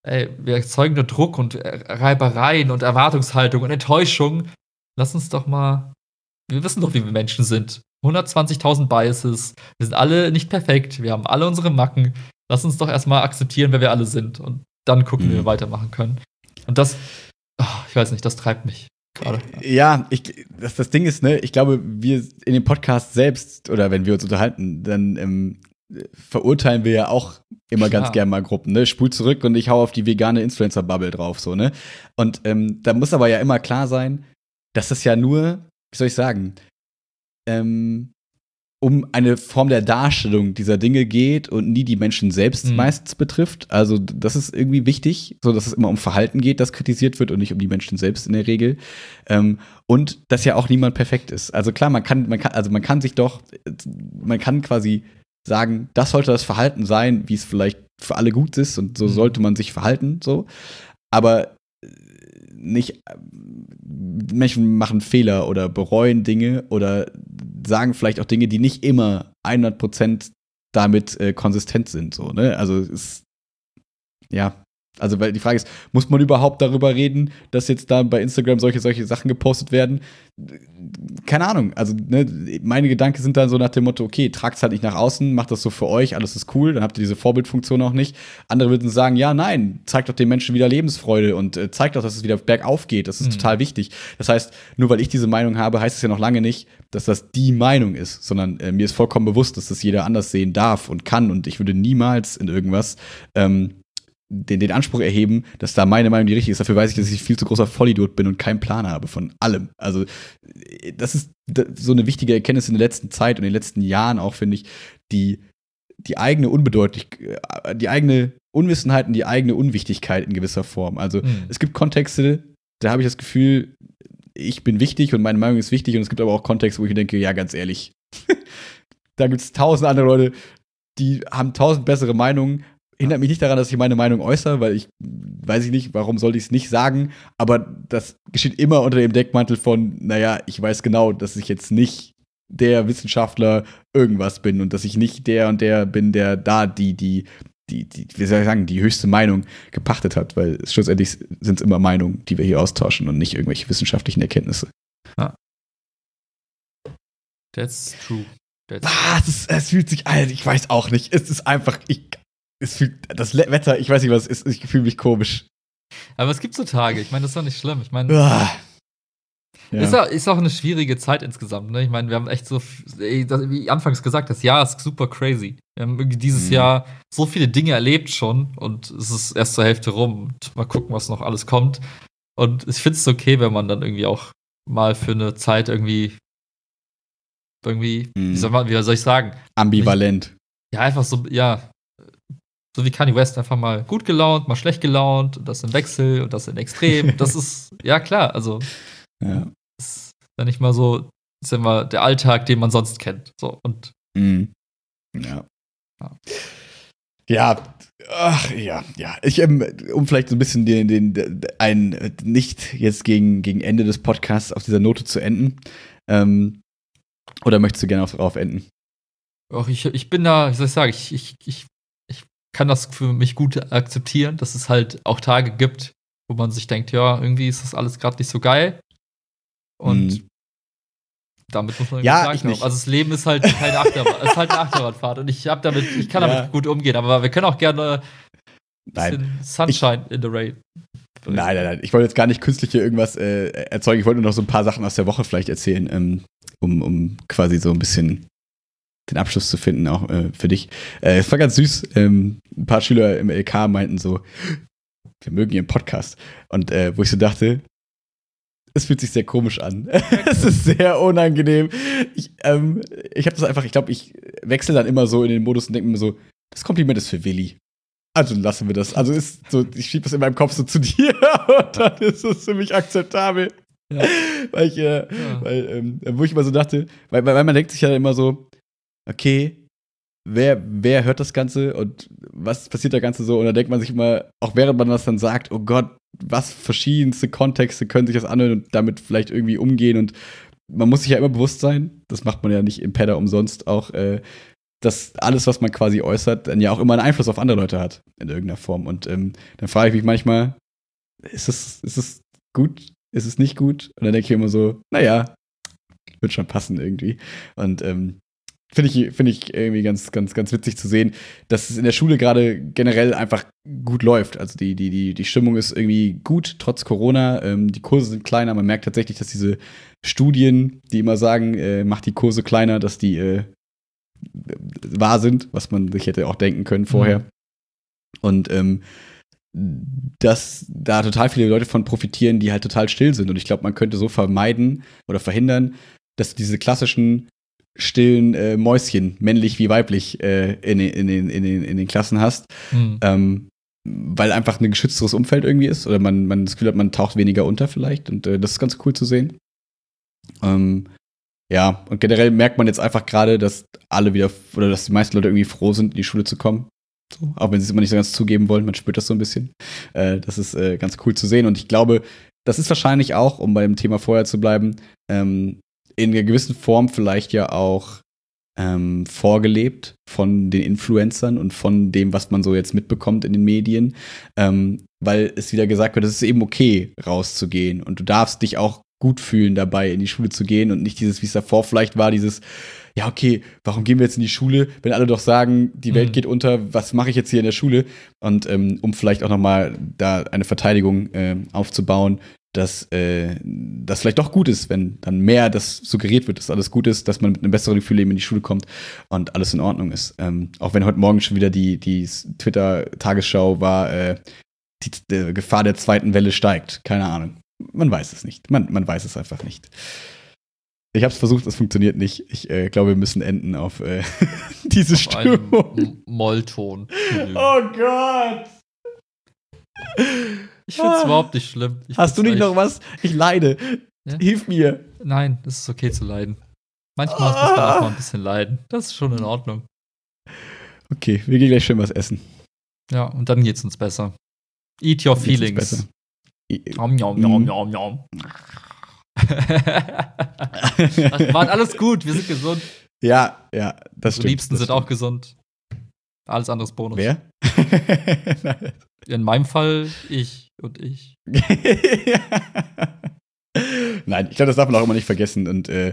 A: ey, wir erzeugen nur Druck und Reibereien und Erwartungshaltung und Enttäuschung. Lass uns doch mal, wir wissen doch, wie wir Menschen sind. hundertzwanzigtausend Biases, wir sind alle nicht perfekt, wir haben alle unsere Macken. Lass uns doch erstmal akzeptieren, wer wir alle sind und dann gucken, mhm. wie wir weitermachen können. Und das, oh, ich weiß nicht, das treibt mich gerade.
B: Ja, ich, das, das Ding ist, ne, ich glaube, wir in dem Podcast selbst oder wenn wir uns unterhalten, dann ähm, verurteilen wir ja auch immer Klar. ganz gerne mal Gruppen, ne? Spul zurück und ich hau auf die vegane Influencer-Bubble drauf, so, ne? Und ähm, da muss aber ja immer klar sein, dass das ja nur, wie soll ich sagen, ähm, um eine Form der Darstellung dieser Dinge geht und nie die Menschen selbst mhm. meistens betrifft. Also das ist irgendwie wichtig, so dass es immer um Verhalten geht, das kritisiert wird und nicht um die Menschen selbst in der Regel. Ähm, und dass ja auch niemand perfekt ist. Also klar, man kann, man kann, also man kann sich doch, man kann quasi sagen, das sollte das Verhalten sein, wie es vielleicht für alle gut ist und so mhm. sollte man sich verhalten, so. Aber nicht, Menschen machen Fehler oder bereuen Dinge oder sagen vielleicht auch Dinge, die nicht immer hundert Prozent damit äh, konsistent sind, so, ne? Also ist, ja, also weil die Frage ist, muss man überhaupt darüber reden, dass jetzt da bei Instagram solche, solche Sachen gepostet werden? Keine Ahnung, also ne, meine Gedanken sind dann so nach dem Motto, okay, tragt's halt nicht nach außen, macht das so für euch, alles ist cool, dann habt ihr diese Vorbildfunktion auch nicht. Andere würden sagen, ja, nein, zeigt doch den Menschen wieder Lebensfreude und äh, zeigt doch, dass es wieder bergauf geht, das ist mhm. total wichtig. Das heißt, nur weil ich diese Meinung habe, heißt es ja noch lange nicht, dass das die Meinung ist, sondern äh, mir ist vollkommen bewusst, dass das jeder anders sehen darf und kann und ich würde niemals in irgendwas ähm, Den, den Anspruch erheben, dass da meine Meinung die richtige ist. Dafür weiß ich, dass ich viel zu großer Vollidiot bin und keinen Plan habe von allem. Also das ist so eine wichtige Erkenntnis in der letzten Zeit und in den letzten Jahren auch, finde ich, die, die eigene Unbedeutlichkeit, die eigene Unwissenheit und die eigene Unwichtigkeit in gewisser Form. Also mhm. es gibt Kontexte, da habe ich das Gefühl, ich bin wichtig und meine Meinung ist wichtig und es gibt aber auch Kontexte, wo ich denke, ja, ganz ehrlich, da gibt es tausend andere Leute, die haben tausend bessere Meinungen. Hindert mich nicht daran, dass ich meine Meinung äußere, weil ich, weiß ich nicht, warum soll ich es nicht sagen, aber das geschieht immer unter dem Deckmantel von, naja, ich weiß genau, dass ich jetzt nicht der Wissenschaftler irgendwas bin und dass ich nicht der und der bin, der da die, die, die, die, wie soll ich sagen, die höchste Meinung gepachtet hat, weil schlussendlich sind es immer Meinungen, die wir hier austauschen und nicht irgendwelche wissenschaftlichen Erkenntnisse.
A: Ja. That's true. That's
B: ah, es, ist, es fühlt sich, Alter, ich weiß auch nicht, es ist einfach, ich Es fühlt, das Wetter, ich weiß nicht, was es ist, ich fühle mich komisch.
A: Aber es gibt so Tage, ich meine, das ist doch nicht schlimm. Ich meine,
B: ah, ja.
A: ist, auch, ist auch eine schwierige Zeit insgesamt, ne? Ich meine, wir haben echt so, ey, das, wie anfangs gesagt, das Jahr ist super crazy. Wir haben irgendwie dieses mhm. Jahr so viele Dinge erlebt schon und es ist erst zur Hälfte rum. Und mal gucken, was noch alles kommt. Und ich finde es okay, wenn man dann irgendwie auch mal für eine Zeit irgendwie, irgendwie, mhm. wie, soll man, wie soll ich sagen?
B: Ambivalent.
A: Ja, einfach so, ja. So wie Kanye West, einfach mal gut gelaunt, mal schlecht gelaunt, und das im Wechsel und das in Extrem. Das ist, ja klar, also
B: ja.
A: Das ist ja nicht mal so, ist ja immer der Alltag, den man sonst kennt. So, und
B: mhm. ja. ja. Ja, ach, ja, ja. Ich, ähm, um vielleicht so ein bisschen den, den, den ein, nicht jetzt gegen, gegen Ende des Podcasts auf dieser Note zu enden. Ähm, oder möchtest du gerne auf, darauf enden?
A: Ach, ich, ich bin da, wie soll ich sagen, ich, ich, ich kann das für mich gut akzeptieren, dass es halt auch Tage gibt, wo man sich denkt, ja, irgendwie ist das alles gerade nicht so geil. Und mhm. damit muss man irgendwie
B: ja,
A: sagen.
B: Ich nicht.
A: Also das Leben ist halt keine Achterbahn, es ist halt eine Achterbahnfahrt und ich hab damit, ich kann damit ja. gut umgehen, aber wir können auch gerne ein bisschen Sunshine ich, in the Rain.
B: Nein, nein, nein. Ich wollte jetzt gar nicht künstlich hier irgendwas äh, erzeugen. Ich wollte nur noch so ein paar Sachen aus der Woche vielleicht erzählen, ähm, um, um quasi so ein bisschen den Abschluss zu finden, auch äh, für dich. Äh, es war ganz süß. Ähm, ein paar Schüler im L K meinten so, wir mögen ihren Podcast. Und äh, wo ich so dachte, es fühlt sich sehr komisch an. Es ist sehr unangenehm. Ich, ähm, ich habe das einfach, ich glaube, ich wechsle dann immer so in den Modus und denke mir so, das Kompliment ist für Willi. Also lassen wir das. Also ist so, ich schiebe das in meinem Kopf so zu dir und dann ist es für mich akzeptabel. Ja. Weil ich, äh, ja. weil, ähm, wo ich immer so dachte, weil, weil man denkt sich ja immer so, okay, wer, wer hört das Ganze und was passiert da Ganze so? Und da denkt man sich immer, auch während man das dann sagt, oh Gott, was verschiedenste Kontexte können sich das anhören und damit vielleicht irgendwie umgehen. Und man muss sich ja immer bewusst sein, das macht man ja nicht im Padder umsonst auch, äh, dass alles, was man quasi äußert, dann ja auch immer einen Einfluss auf andere Leute hat, in irgendeiner Form. Und ähm, dann frage ich mich manchmal, ist es, ist es gut? Ist es nicht gut? Und dann denke ich immer so, naja, wird schon passen irgendwie. Und ähm, finde ich, find ich irgendwie ganz, ganz, ganz witzig zu sehen, dass es in der Schule gerade generell einfach gut läuft. Also die, die, die, die Stimmung ist irgendwie gut, trotz Corona. Ähm, die Kurse sind kleiner. Man merkt tatsächlich, dass diese Studien, die immer sagen, äh, macht die Kurse kleiner, dass die äh, wahr sind, was man sich hätte auch denken können vorher. Mhm. Und ähm, dass da total viele Leute von profitieren, die halt total still sind. Und ich glaube, man könnte so vermeiden oder verhindern, dass diese klassischen stillen äh, Mäuschen, männlich wie weiblich, äh, in, in, in, in, den, in den Klassen hast. Mhm. Ähm, weil einfach ein geschützteres Umfeld irgendwie ist. Oder man, man das Gefühl hat, man taucht weniger unter vielleicht. Und äh, das ist ganz cool zu sehen. Ähm, ja, und generell merkt man jetzt einfach gerade, dass alle wieder, oder dass die meisten Leute irgendwie froh sind, in die Schule zu kommen. So, auch wenn sie es immer nicht so ganz zugeben wollen, man spürt das so ein bisschen. Äh, das ist äh, ganz cool zu sehen. Und ich glaube, das ist wahrscheinlich auch, um beim Thema vorher zu bleiben, ähm, in einer gewissen Form vielleicht ja auch ähm, vorgelebt von den Influencern und von dem, was man so jetzt mitbekommt in den Medien. Ähm, weil es wieder gesagt wird, es ist eben okay, rauszugehen. Und du darfst dich auch gut fühlen dabei, in die Schule zu gehen und nicht dieses, wie es davor vielleicht war, dieses ja, okay, warum gehen wir jetzt in die Schule, wenn alle doch sagen, die Welt mhm. geht unter, was mache ich jetzt hier in der Schule? Und ähm, um vielleicht auch nochmal da eine Verteidigung äh, aufzubauen, dass äh, das vielleicht doch gut ist, wenn dann mehr das suggeriert wird, dass alles gut ist, dass man mit einem besseren Gefühl eben in die Schule kommt und alles in Ordnung ist. Ähm, auch wenn heute Morgen schon wieder die, die Twitter-Tagesschau war, äh, die, die Gefahr der zweiten Welle steigt. Keine Ahnung. Man weiß es nicht. Man, man weiß es einfach nicht. Ich habe es versucht, es funktioniert nicht. Ich äh, glaube, wir müssen enden auf äh, diese auf Stimmung.
A: M- Mollton.
B: Oh Gott!
A: Ich finde es ah. überhaupt nicht schlimm. Ich
B: Hast du nicht noch was? Ich leide. Ja? Hilf mir.
A: Nein, es ist okay zu leiden. Manchmal ah. muss man auch mal ein bisschen leiden. Das ist schon in Ordnung.
B: Okay, wir gehen gleich schön was essen.
A: Ja, und dann geht's uns besser. Eat your feelings. Nom, nom, nom, nom, nom. War alles gut, wir sind gesund.
B: Ja, ja, das stimmt.
A: Die Liebsten
B: das
A: sind
B: stimmt.
A: auch gesund. Alles anderes Bonus.
B: Wer?
A: In meinem Fall ich und ich.
B: Nein, ich glaube, das darf man auch immer nicht vergessen. Und äh,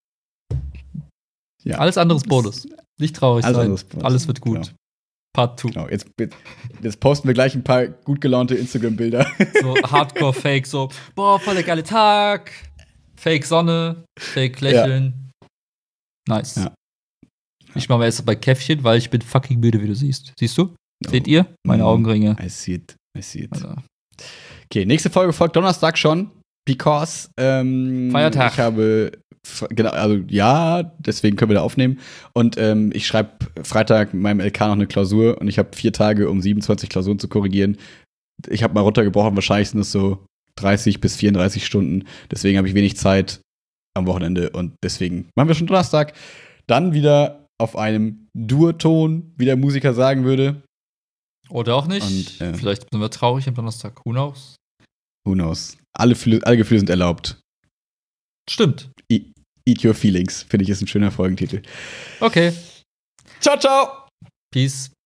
B: ja.
A: Alles anderes Bonus. Nicht traurig
B: alles
A: sein. Alles wird gut.
B: Genau.
A: Part zwei.
B: Genau, jetzt, jetzt posten wir gleich ein paar gut gelaunte Instagram-Bilder.
A: So Hardcore-Fake, so, boah, voll der geile Tag. Fake Sonne, Fake Lächeln. Ja. Nice. Ja. Ich mache mal jetzt bei Käffchen, weil ich bin fucking müde, wie du siehst. Siehst du? Oh. Seht ihr? Meine Augenringe.
B: I see it. I see it.
A: Also.
B: Okay, nächste Folge folgt Donnerstag schon. Because ähm,
A: Feiertag.
B: Ich habe Genau, also ja, deswegen können wir da aufnehmen. Und ähm, ich schreibe Freitag mit meinem L K noch eine Klausur und ich habe vier Tage, um siebenundzwanzig Klausuren zu korrigieren. Ich habe mal runtergebrochen, wahrscheinlich sind es so dreißig bis vierunddreißig Stunden. Deswegen habe ich wenig Zeit am Wochenende und deswegen machen wir schon Donnerstag. Dann wieder auf einem Durton, wie der Musiker sagen würde.
A: Oder auch nicht.
B: Und, äh,
A: Vielleicht sind wir traurig am Donnerstag. Who knows?
B: Who knows? Alle, alle Gefühle sind erlaubt.
A: Stimmt.
B: E- Eat Your Feelings, finde ich, ist ein schöner Folgentitel.
A: Okay.
B: Ciao, ciao.
A: Peace.